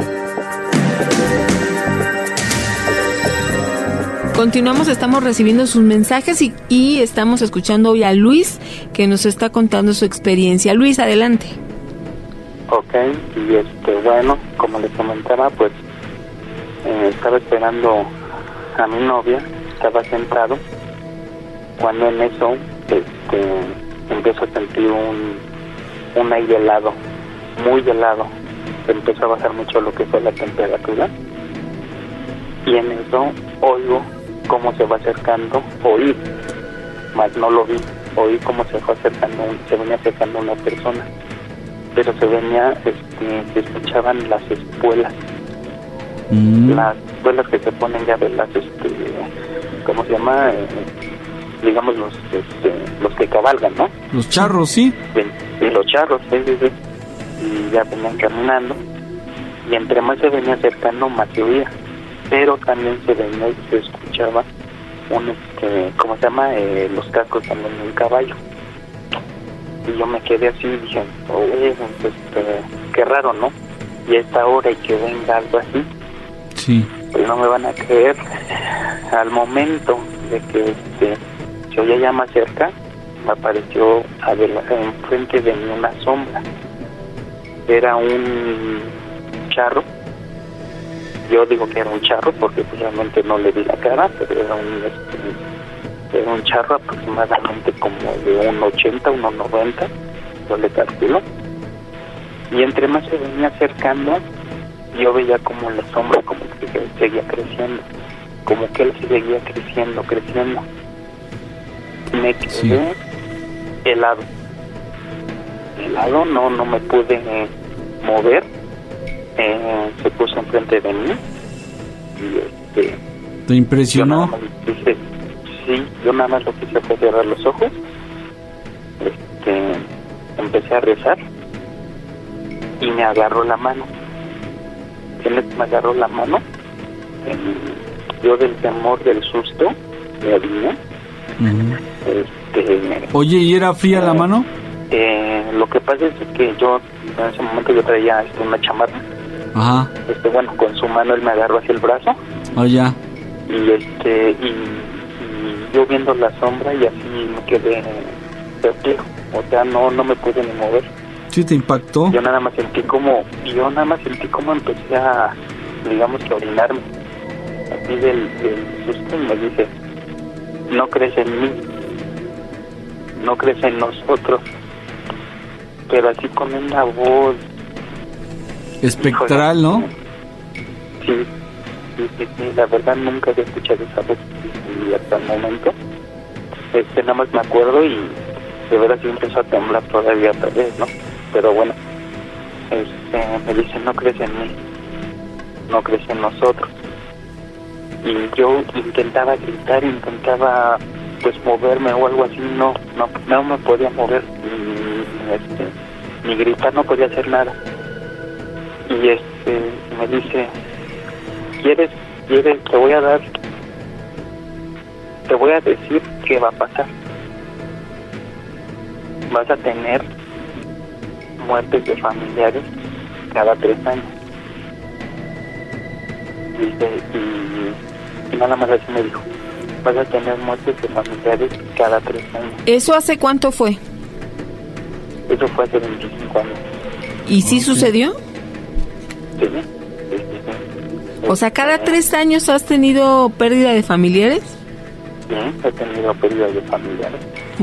[SPEAKER 8] Continuamos, estamos recibiendo sus mensajes y estamos escuchando hoy a Luis, que nos está contando su experiencia. Luis, adelante.
[SPEAKER 16] Ok, y bueno, como les comentaba, pues estaba esperando a mi novia, estaba sentado, cuando en eso empiezo a sentir un aire helado, muy helado. Empezó a bajar mucho lo que fue la temperatura, y en eso oigo cómo se va acercando, oí, más no lo vi, oí cómo se venía acercando una persona, pero se se escuchaban las espuelas, las espuelas que se ponen ya de las, ¿cómo se llama? Digamos los que cabalgan, ¿no?
[SPEAKER 9] Los charros, sí.
[SPEAKER 16] Sí, los charros, sí. Y ya venían caminando, y entre más se venía acercando, más se oía, pero también se escuchaba ¿cómo se llama? Los cascos también de un caballo. Y yo me quedé así y dije, qué raro, ¿no? Y a esta hora y que venga algo así,
[SPEAKER 9] sí,
[SPEAKER 16] pues no me van a creer. Al momento de que se oía ya más cerca, me apareció enfrente de mí una sombra. Era un charro. Yo digo que era un charro porque pues, realmente no le vi la cara, pero era un charro aproximadamente como de 1.80, 1.90, yo le calculo. Y entre más se venía acercando, yo veía como la sombra como que seguía creciendo, como que él seguía creciendo. Me quedé helado, no me pude mover. Se puso enfrente de mí y
[SPEAKER 9] ¿te impresionó?
[SPEAKER 16] Yo nada más lo que hice fue cerrar los ojos. Empecé a rezar y me agarró la mano. Me agarró la mano. Yo del temor, del susto, me adiviné.
[SPEAKER 9] Oye, ¿y era fría la mano?
[SPEAKER 16] Lo que pasa es que yo en ese momento yo traía una chamarra.
[SPEAKER 9] Ajá.
[SPEAKER 16] Bueno, con su mano él me agarró hacia el brazo.
[SPEAKER 9] Oh, ya.
[SPEAKER 16] Y yo viendo la sombra y así me quedé perplejo. O sea, no me pude ni mover.
[SPEAKER 9] ¿Sí te impactó?
[SPEAKER 16] Yo nada más sentí como empecé a, digamos, que orinarme. Así del susto, y me dice, no crees en mí, no crees en nosotros. Pero así con una voz
[SPEAKER 9] espectral, ¿no?
[SPEAKER 16] Sí, la verdad nunca había escuchado esa voz y hasta el momento. Nada más me acuerdo y de verdad sí empezó a temblar todavía otra vez, ¿no? Pero bueno, me dice, no crees en mí, no crees en nosotros. Y yo intentaba gritar, pues moverme o algo así, no me podía mover, ni gritar, no podía hacer nada. Y me dice, ¿quieres? Te voy a decir qué va a pasar. Vas a tener muertes de familiares cada 3 años. Y nada más así me dijo, vas a tener muertes de familiares cada 3 años.
[SPEAKER 8] ¿Eso hace cuánto fue?
[SPEAKER 16] Eso fue hace 25 años.
[SPEAKER 8] ¿Y sí sucedió?
[SPEAKER 16] Sí.
[SPEAKER 8] O sea, ¿cada 3 años has tenido pérdida de familiares?
[SPEAKER 16] Sí, he tenido pérdida de familiares.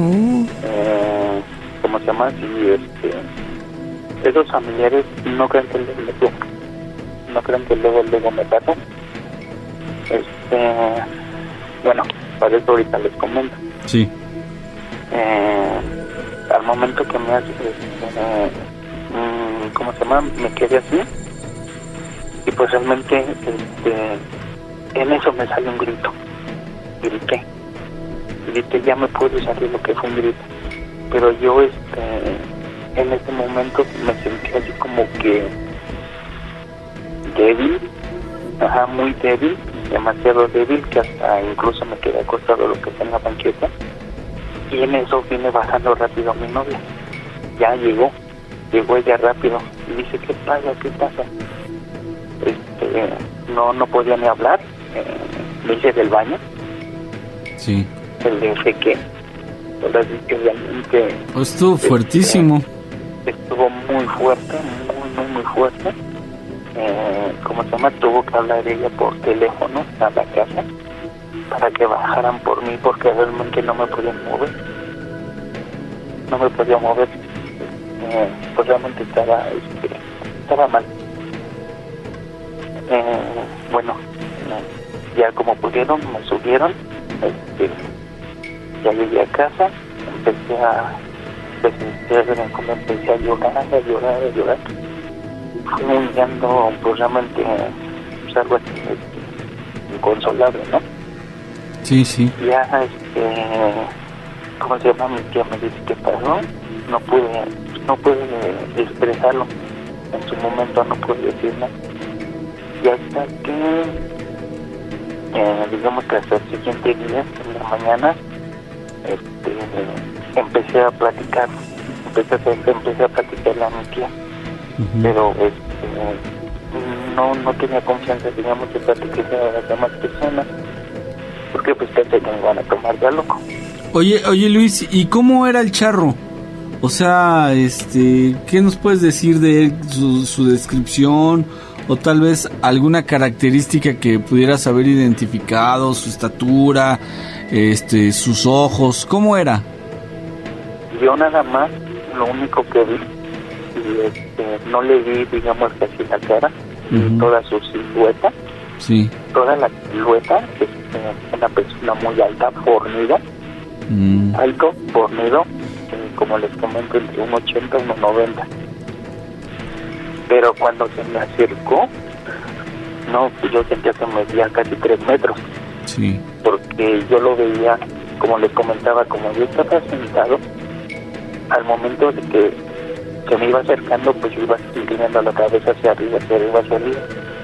[SPEAKER 16] ¿Cómo se llama? Sí, esos familiares no creen que luego me pasó. Bueno, para eso ahorita les comento.
[SPEAKER 9] Sí.
[SPEAKER 16] Al momento que me hace, ¿cómo se llama? Me quedé así. Y pues realmente, en eso me sale un grito. Grité, ya me puedo salir lo que fue un grito. Pero yo, en ese momento me sentí así como que débil, muy débil, demasiado débil, que hasta incluso me quedé acostado lo que está en la banqueta. Y en eso vine bajando rápido a mi novia. Ya llegó ella rápido y dice, ¿qué pasa? No podía ni hablar. Me hice del baño.
[SPEAKER 9] Sí.
[SPEAKER 16] El de feque. Así que realmente
[SPEAKER 9] estuvo fuertísimo.
[SPEAKER 16] Estuvo muy fuerte, muy fuerte. ¿Cómo se llama? Tuvo que hablar ella por teléfono a la casa para que bajaran por mí, porque realmente no me podía mover. Pues realmente estaba mal. Bueno, ya como pudieron, me subieron. Ya llegué a casa, empecé a llorar. Fui un llanto, pues realmente, pues algo así, inconsolable, ¿no?
[SPEAKER 9] Sí.
[SPEAKER 16] Ya, ¿cómo se llama? Mi tía me dice que pasó, no pude expresarlo, en su momento no pude decir nada. Y hasta que, digamos que hasta el siguiente día, en la mañana, empecé a platicarle a mi tía. Pero no tenía confianza, digamos, de platicar a las demás personas, porque pues pensé que me iban a tomar ya loco.
[SPEAKER 9] Oye Luis, ¿y cómo era el charro? O sea, ¿qué nos puedes decir de él, su descripción, o tal vez alguna característica que pudieras haber identificado, su estatura, sus ojos? ¿Cómo era?
[SPEAKER 16] Yo nada más, lo único que vi, y no le vi, digamos, casi la cara, pero sí le vi, digamos, que tenía como que una expresión, digamos, que así, como que tenía como que y toda su silueta.
[SPEAKER 9] Sí.
[SPEAKER 16] Toda la silueta es una persona muy alta, fornida, alto, fornido, como les comento, entre 1,80 y 1,90. Pero cuando se me acercó, no, pues yo sentía que medía casi 3 metros.
[SPEAKER 9] Sí.
[SPEAKER 16] Porque yo lo veía, como les comentaba, como yo estaba sentado, al momento de que se me iba acercando, pues yo iba inclinando la cabeza hacia arriba, hacia arriba, hacia arriba.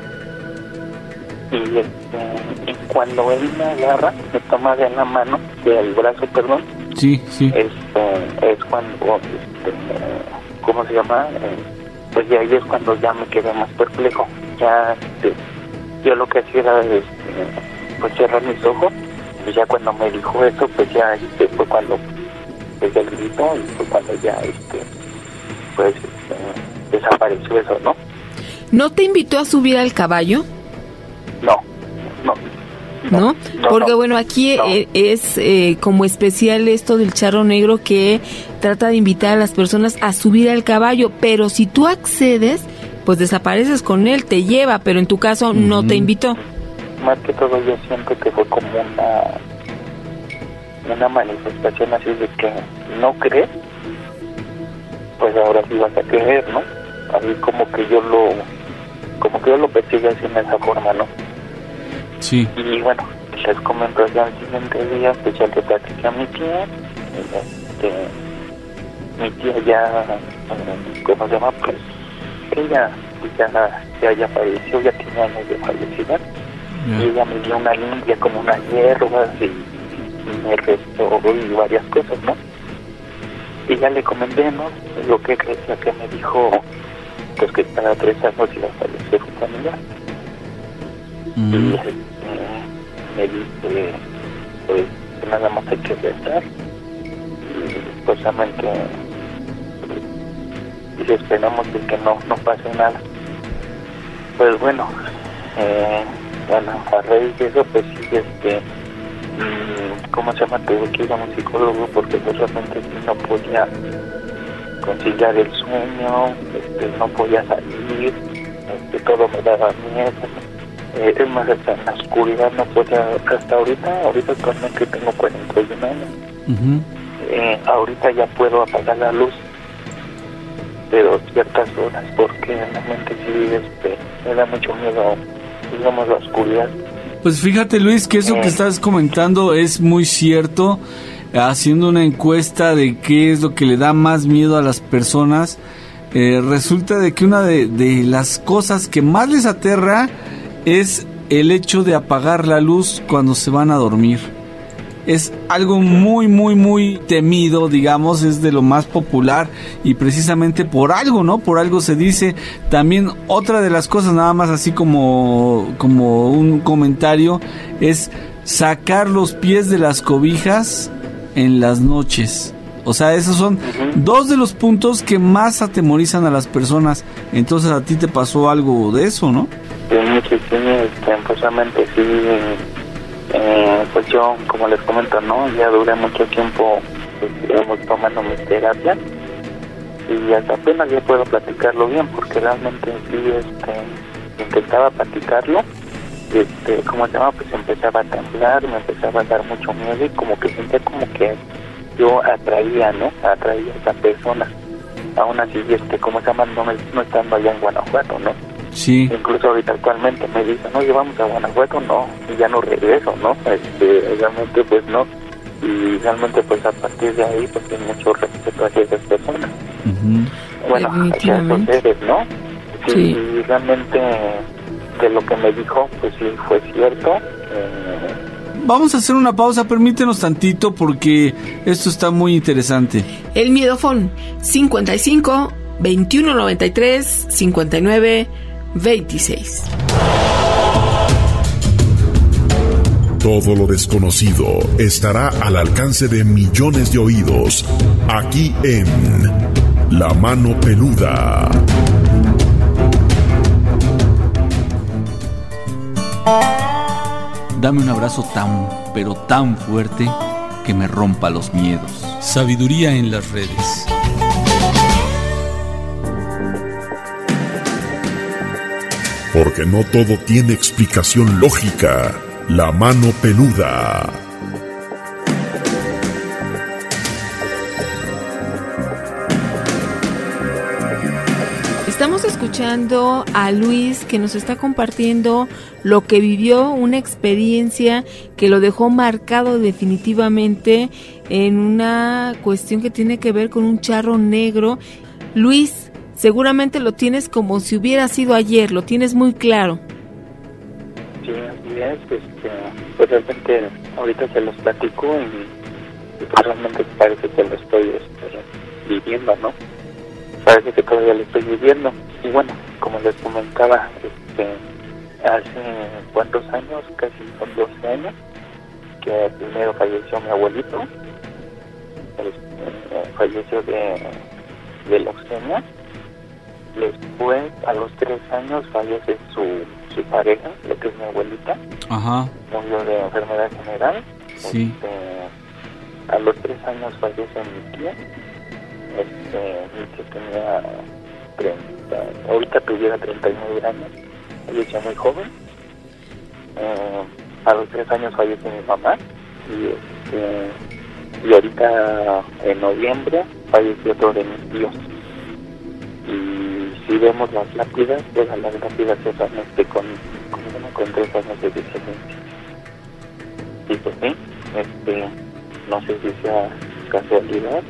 [SPEAKER 16] Y cuando él me agarra, me toma de la mano, del brazo, perdón.
[SPEAKER 9] Sí.
[SPEAKER 16] Es cuando, ¿cómo se llama? Pues ya ahí es cuando ya me quedé más perplejo. Ya, yo lo que hacía era, pues cerrar mis ojos. Y ya cuando me dijo eso, pues ya fue cuando desde el grito y fue cuando ya, pues desapareció eso, ¿no?
[SPEAKER 8] ¿No te invitó a subir al caballo?
[SPEAKER 16] No.
[SPEAKER 8] Porque bueno, aquí es como especial esto del charro negro, que trata de invitar a las personas a subir al caballo, pero si tú accedes, pues desapareces con él, te lleva, pero en tu caso no te invitó.
[SPEAKER 16] Más que todo yo siento que fue como una manifestación así de que no crees, pues ahora sí vas a creer, ¿no? Así como que yo lo percibo así en esa forma, ¿no?
[SPEAKER 9] Sí.
[SPEAKER 16] Y bueno, les comento, ya el siguiente día, pues ya le platiqué a mi tía. Mi tía ya, ¿cómo se llama? Pues ella ya falleció, ya tiene años de fallecida. Y ella me dio una limpia como unas hierbas y me restó y varias cosas, ¿no? Y ya le comenté, ¿no? Lo que creía que me dijo, pues que cada 3 años iba a fallecer su familia. Y me dice, pues que nada más hay que rezar y pues y esperamos de que no pase nada. Pues bueno, a raíz de eso, pues sí, ¿cómo se llama? Tuve que ir a un psicólogo porque pues realmente no podía conciliar el sueño, no podía salir, todo me daba miedo. Es más, hasta en la oscuridad no podía, hasta ahorita actualmente tengo 41 años. Ahorita ya puedo apagar la luz, pero ciertas horas, porque realmente sí, me da mucho miedo, digamos, la oscuridad.
[SPEAKER 9] Pues fíjate, Luis, que eso que estás comentando es muy cierto. Haciendo una encuesta de qué es lo que le da más miedo a las personas, resulta de que una de las cosas que más les aterra es el hecho de apagar la luz cuando se van a dormir. Es algo muy, muy, muy temido, digamos, es de lo más popular y precisamente por algo, ¿no? Por algo se dice. También otra de las cosas, nada más así como un comentario, es sacar los pies de las cobijas en las noches. O sea, esos son 2 de los puntos que más atemorizan a las personas. Entonces a ti te pasó algo de eso, ¿no?
[SPEAKER 16] Sí, precisamente sí. Pues yo, como les comento, ¿no? Ya duré mucho tiempo, tomando mi terapia y hasta apenas ya puedo platicarlo bien, porque realmente sí, intentaba platicarlo, ¿cómo se llama? Pues empezaba a temblar, me empezaba a dar mucho miedo y como que sentía como que yo atraía, ¿no? Atraía a esa persona. Aún así, ¿cómo se llama? No estando allá en Guanajuato, ¿no?
[SPEAKER 9] Sí.
[SPEAKER 16] Incluso ahorita actualmente me dicen, no, llevamos a Guanajuato, no, y ya no regreso, ¿no? Realmente pues no, y realmente pues a partir de ahí pues hay mucho respeto hacia esas personas. Bueno, hacia esos seres, ¿no? Sí, y realmente de lo que me dijo, pues sí, fue cierto.
[SPEAKER 9] Vamos a hacer una pausa, permítenos tantito porque esto está muy interesante.
[SPEAKER 8] El Miedofón, 55 21 93 59 26.
[SPEAKER 10] Todo lo desconocido estará al alcance de millones de oídos, aquí en La Mano Peluda.
[SPEAKER 11] Dame un abrazo tan, pero tan fuerte que me rompa los miedos. Sabiduría en las redes.
[SPEAKER 10] Porque no todo tiene explicación lógica. La mano peluda.
[SPEAKER 8] Estamos escuchando a Luis, que nos está compartiendo lo que vivió, una experiencia que lo dejó marcado definitivamente en una cuestión que tiene que ver con un charro negro. Luis, seguramente lo tienes como si hubiera sido ayer, lo tienes muy claro.
[SPEAKER 16] Sí, así es, pues realmente ahorita se los platico y pues realmente parece que lo estoy viviendo, ¿no? Parece que todavía lo estoy viviendo. Y bueno, como les comentaba, hace cuántos años, casi son 12 años, que primero falleció mi abuelito, falleció de leucemia. Después, a los 3 años, fallece su pareja, lo que es mi abuelita.
[SPEAKER 9] Ajá.
[SPEAKER 16] Murió de enfermedad general.
[SPEAKER 9] Sí.
[SPEAKER 16] A los 3 años fallece mi tía. Mi tía tenía 30, ahorita tuviera 39 años, falleció muy joven. A los 3 años fallece mi mamá y ahorita en noviembre falleció otro de mis tíos. Y si vemos las lápidas, pues las lápidas se con 3 años de diferencia. Y pues sí, no sé si sea casualidad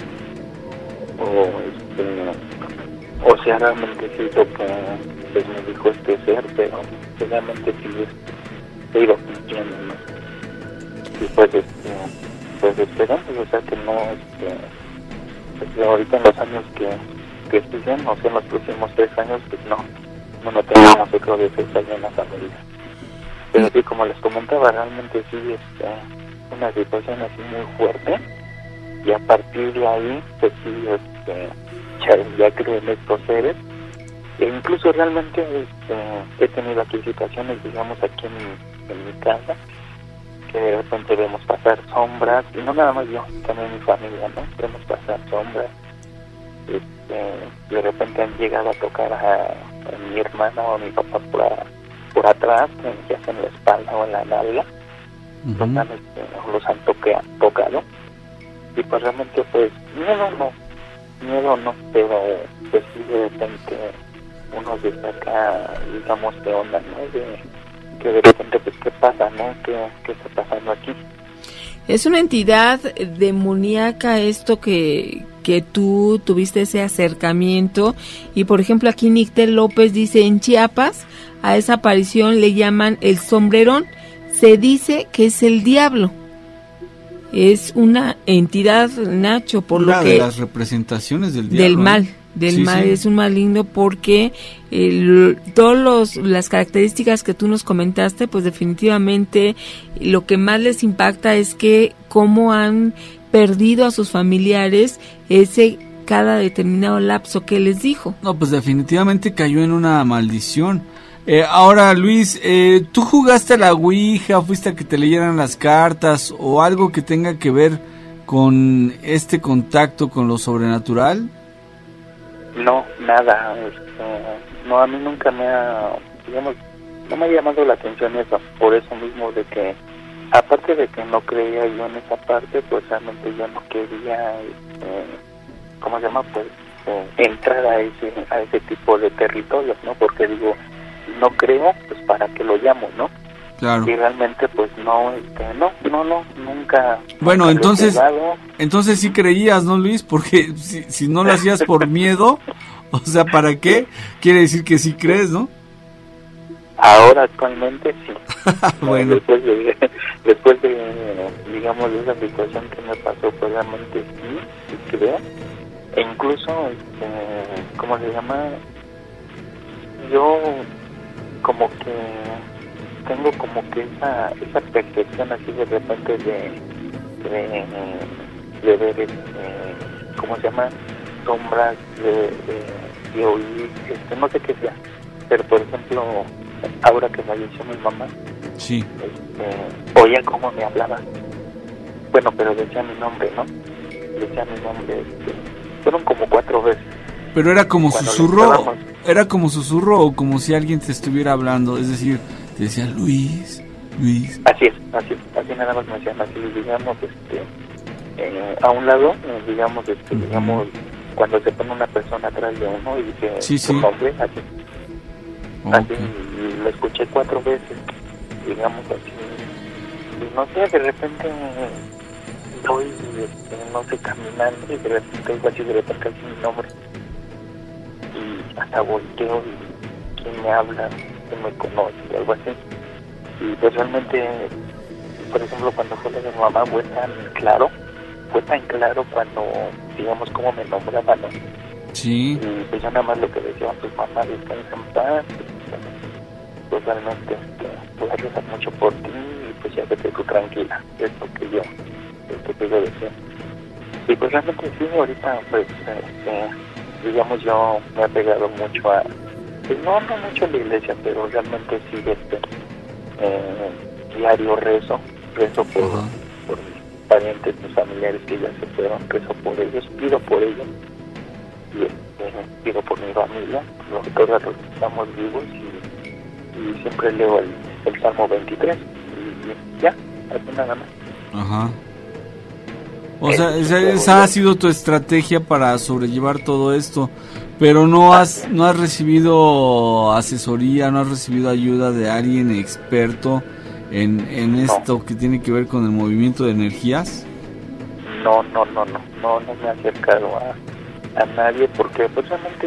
[SPEAKER 16] o sea realmente sí lo que pues me dijo este ser, pero realmente sí se iba cumpliendo, ¿no? Y pues esperamos, o sea que no pues ahorita en los años que siguen, o sea en los próximos 3 años, pues no tengamos otro defecto en la familia. Pero sí, como les comentaba, realmente sí es una situación así muy fuerte. Y a partir de ahí, pues sí, ya creo en estos seres. E incluso realmente he tenido aquí situaciones, digamos, aquí en mi casa, que de repente vemos pasar sombras, y no nada más yo, también mi familia, ¿no? Vemos pasar sombras. De repente han llegado a tocar a mi hermana o a mi papá por atrás, ya sea en la espalda o en la nalga. Uh-huh. Los han tocado. Y pues realmente pues miedo no, pero pues sí de repente uno se saca, digamos, de onda, ¿no? Que de repente pues qué pasa, ¿no? ¿Qué está pasando aquí?
[SPEAKER 8] Es una entidad demoníaca esto que tú tuviste ese acercamiento. Y por ejemplo aquí Nictel López dice, en Chiapas a esa aparición le llaman el sombrerón, se dice que es el diablo. Es una entidad, Nacho, por lo que...
[SPEAKER 9] de las representaciones del diablo.
[SPEAKER 8] Del mal, es un maligno porque todas las características que tú nos comentaste, pues definitivamente lo que más les impacta es que cómo han perdido a sus familiares cada determinado lapso que les dijo.
[SPEAKER 9] No, pues definitivamente cayó en una maldición. Ahora, Luis, ¿tú jugaste a la Ouija, fuiste a que te leyeran las cartas o algo que tenga que ver con este contacto con lo sobrenatural?
[SPEAKER 16] No, nada. No, a mí nunca no me ha llamado la atención eso, por eso mismo de que, aparte de que no creía yo en esa parte, pues realmente yo no quería, ¿cómo se llama? Pues entrar a ese tipo de territorios, ¿no? Porque digo, no creo, pues para qué lo llamo, ¿no?
[SPEAKER 9] Claro.
[SPEAKER 16] Y realmente pues no, nunca.
[SPEAKER 9] Bueno,
[SPEAKER 16] nunca
[SPEAKER 9] entonces sí creías, ¿no, Luis? Porque si no lo hacías por miedo, o sea, ¿para qué? Quiere decir que sí crees, ¿no?
[SPEAKER 16] Ahora actualmente sí.
[SPEAKER 9] Bueno.
[SPEAKER 16] Después de, digamos, de esa situación que me pasó, pues realmente sí creo. E incluso, ¿cómo se llama? Yo como que tengo como que esa percepción así de repente de ver ¿cómo se llama? Sombras, de oír, no sé qué sea, pero por ejemplo ahora que falleció mi mamá,
[SPEAKER 9] sí,
[SPEAKER 16] oía cómo me hablaba, bueno, pero decía mi nombre, ¿no? Decía mi nombre, fueron como 4 veces
[SPEAKER 9] Pero era como
[SPEAKER 16] susurro,
[SPEAKER 9] o como si alguien te estuviera hablando, es decir, te decía Luis.
[SPEAKER 16] Así nada más me decían, así digamos, a un lado, digamos, digamos, cuando se pone una persona atrás de uno y dice su nombre, así. Así, y lo escuché 4 veces, digamos así, y no sé, de repente voy, no sé, caminando y de repente oigo así, de repente así mi nombre, y hasta volteo y quién me habla, quién me conoce, algo así, y pues realmente, por ejemplo, cuando fue lo de mi mamá fue tan claro cuando, digamos, cómo me nombraba, ¿no?
[SPEAKER 9] Sí.
[SPEAKER 16] Y pues ya nada más lo que decían tus mamás, descansa en paz, pues realmente voy a rezar mucho por ti y pues ya vete tú tranquila, es lo que yo decía. Y pues realmente sí, ahorita pues digamos yo me he pegado mucho a, pues no mucho a la iglesia, pero realmente sí diario rezo por mis parientes, mis familiares que ya se fueron, rezo por ellos, pido por ellos. Y pido por mi familia, todos los que estamos vivos, y siempre leo el Salmo 23 y ya, así nada más.
[SPEAKER 9] Ajá. O sea, esa ha sido tu estrategia para sobrellevar todo esto, pero no has recibido asesoría, no has recibido ayuda de alguien experto en esto que tiene que ver con el movimiento de energías.
[SPEAKER 16] No me he acercado a nadie, porque pues realmente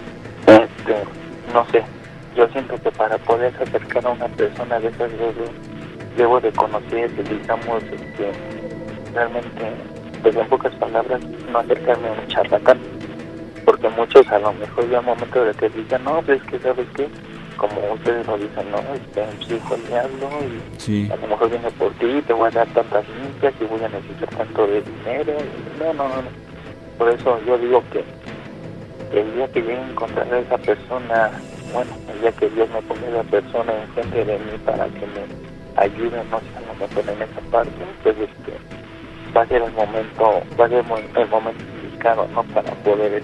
[SPEAKER 16] no sé, yo siento que para poder acercar a una persona de esas debo de conocer, digamos, realmente, pues en pocas palabras, no acercarme a un charlatán, porque muchos a lo mejor ya al momento de que digan, no, pues es que sabes qué, como ustedes lo dicen, no, su hijo le hablo y a lo mejor viene por ti, te voy a dar tantas limpias y voy a necesitar tanto de dinero, no. Por eso yo digo que el día que llegue a encontrar a esa persona, bueno, el día que Dios me ponga a esa persona enfrente de mí para que me ayude, no sé, a lo mejor en esa parte, pues va a ser el momento indicado, ¿no? Para poder,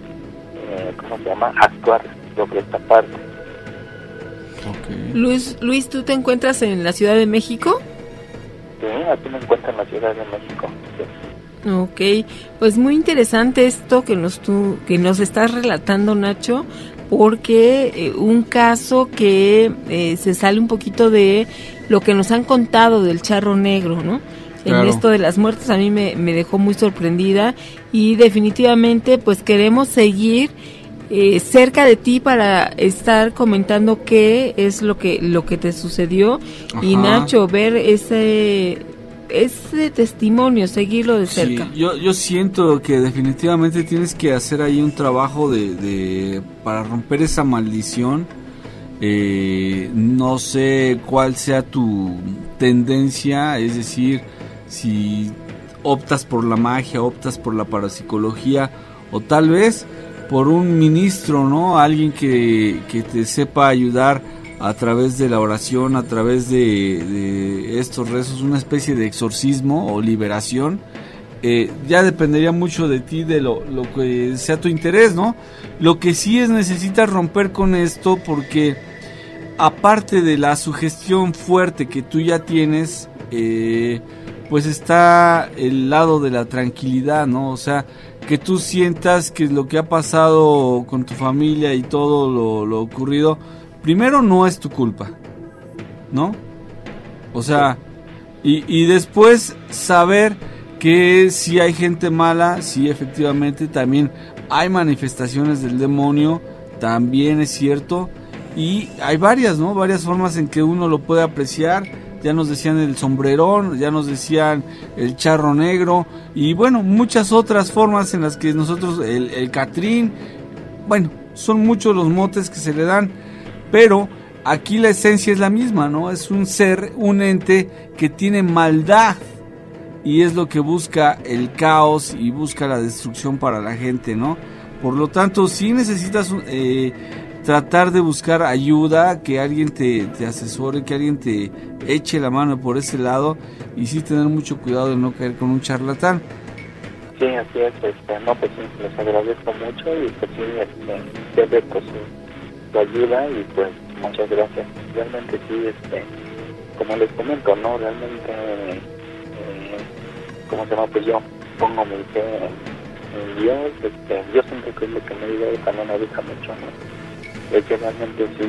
[SPEAKER 16] actuar sobre esta parte.
[SPEAKER 8] Okay. Luis, ¿tú te encuentras en la Ciudad de México?
[SPEAKER 16] Sí, aquí me encuentro en la Ciudad de México, sí.
[SPEAKER 8] Ok, pues muy interesante esto que nos estás relatando, Nacho, porque un caso que se sale un poquito de lo que nos han contado del charro negro, ¿no? Claro. En esto de las muertes a mí me dejó muy sorprendida y definitivamente pues queremos seguir cerca de ti para estar comentando qué es lo que te sucedió. Ajá. Y Nacho, ver ese testimonio, seguirlo de cerca.
[SPEAKER 9] Sí, yo siento que definitivamente tienes que hacer ahí un trabajo para romper esa maldición. No sé cuál sea tu tendencia, es decir, si optas por la magia, optas por la parapsicología o tal vez por un ministro, ¿no? Alguien que te sepa ayudar a través de la oración, a través de estos rezos, una especie de exorcismo o liberación. Ya dependería mucho de ti, de lo que sea tu interés, ¿no? Lo que sí necesitas romper con esto, porque aparte de la sugestión fuerte que tú ya tienes, pues está el lado de la tranquilidad, ¿no? O sea, que tú sientas que lo que ha pasado con tu familia y todo lo ocurrido, primero no es tu culpa, ¿no? O sea, y después saber que si hay gente mala, sí, efectivamente también hay manifestaciones del demonio, también es cierto, y hay varias, ¿no? Varias formas en que uno lo puede apreciar. Ya nos decían el sombrerón, ya nos decían el charro negro, y bueno, muchas otras formas en las que nosotros, el catrín, bueno, son muchos los motes que se le dan. Pero aquí la esencia es la misma, ¿no? Es un ser, un ente que tiene maldad y es lo que busca el caos y busca la destrucción para la gente, ¿no? Por lo tanto, sí necesitas tratar de buscar ayuda, que alguien te asesore, que alguien te eche la mano por ese lado y sí tener mucho cuidado de no caer con un charlatán.
[SPEAKER 16] Sí, así es, no, pues sí, les agradezco mucho y pues sí, siempre pues su ayuda y pues muchas gracias. Realmente sí, como les comento, ¿no? Realmente, ¿cómo se llama? Pues yo pongo mi fe en Dios, yo siempre creo que me ayuda y también me ayuda mucho, ¿no? Es que realmente sí,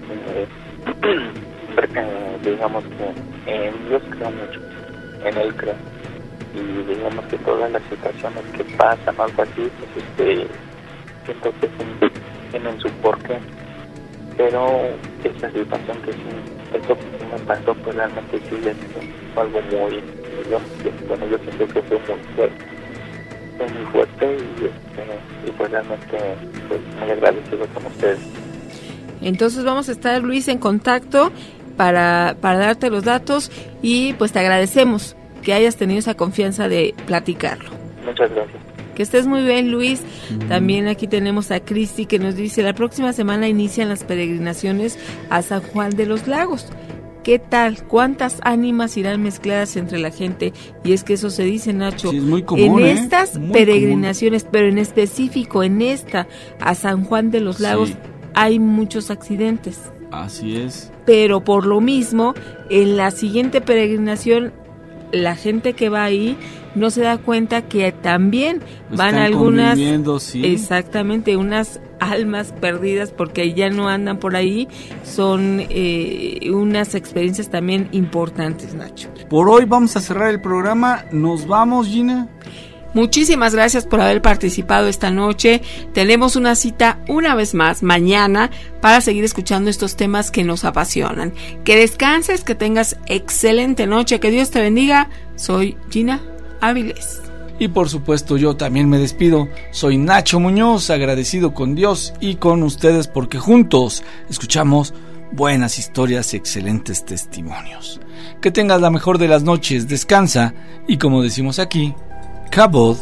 [SPEAKER 16] digamos que en Dios creo mucho, en Él creo. Y digamos que todas las situaciones que pasan o algo así, pues siento que tienen su porqué. Pero esta situación que sí, esto que me pasó, pues realmente sí es algo muy, yo siento que fue muy fuerte y pues realmente pues, muy agradecido con ustedes.
[SPEAKER 8] Entonces vamos a estar, Luis, en contacto para darte los datos y pues te agradecemos que hayas tenido esa confianza de platicarlo.
[SPEAKER 16] Muchas gracias.
[SPEAKER 8] Que estés muy bien, Luis. También aquí tenemos a Cristi que nos dice, la próxima semana inician las peregrinaciones a San Juan de los Lagos. ¿Qué tal? ¿Cuántas ánimas irán mezcladas entre la gente? Y es que eso se dice, Nacho.
[SPEAKER 9] Sí, es muy común,
[SPEAKER 8] en estas peregrinaciones, pero en específico en esta, a San Juan de los Lagos, hay muchos accidentes.
[SPEAKER 9] Así es.
[SPEAKER 8] Pero por lo mismo, en la siguiente peregrinación, la gente que va ahí no se da cuenta que también van algunas, exactamente, unas almas perdidas porque ya no andan por ahí. Son unas experiencias también importantes, Nacho.
[SPEAKER 9] Por hoy vamos a cerrar el programa. ¿Nos vamos, Gina?
[SPEAKER 8] Muchísimas gracias por haber participado esta noche. Tenemos una cita una vez más mañana para seguir escuchando estos temas que nos apasionan. Que descanses, que tengas excelente noche, que Dios te bendiga. Soy Gina Áviles.
[SPEAKER 9] Y por supuesto yo también me despido. Soy Nacho Muñoz, agradecido con Dios y con ustedes porque juntos escuchamos buenas historias y excelentes testimonios. Que tengas la mejor de las noches, descansa y como decimos aquí, Kabod.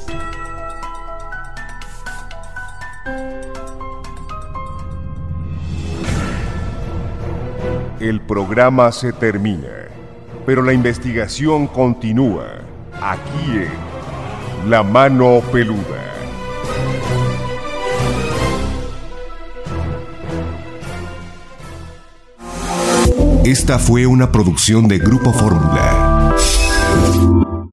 [SPEAKER 4] El programa se termina, pero la investigación continúa, aquí en La Mano Peluda.
[SPEAKER 3] Esta fue una producción de Grupo Fórmula.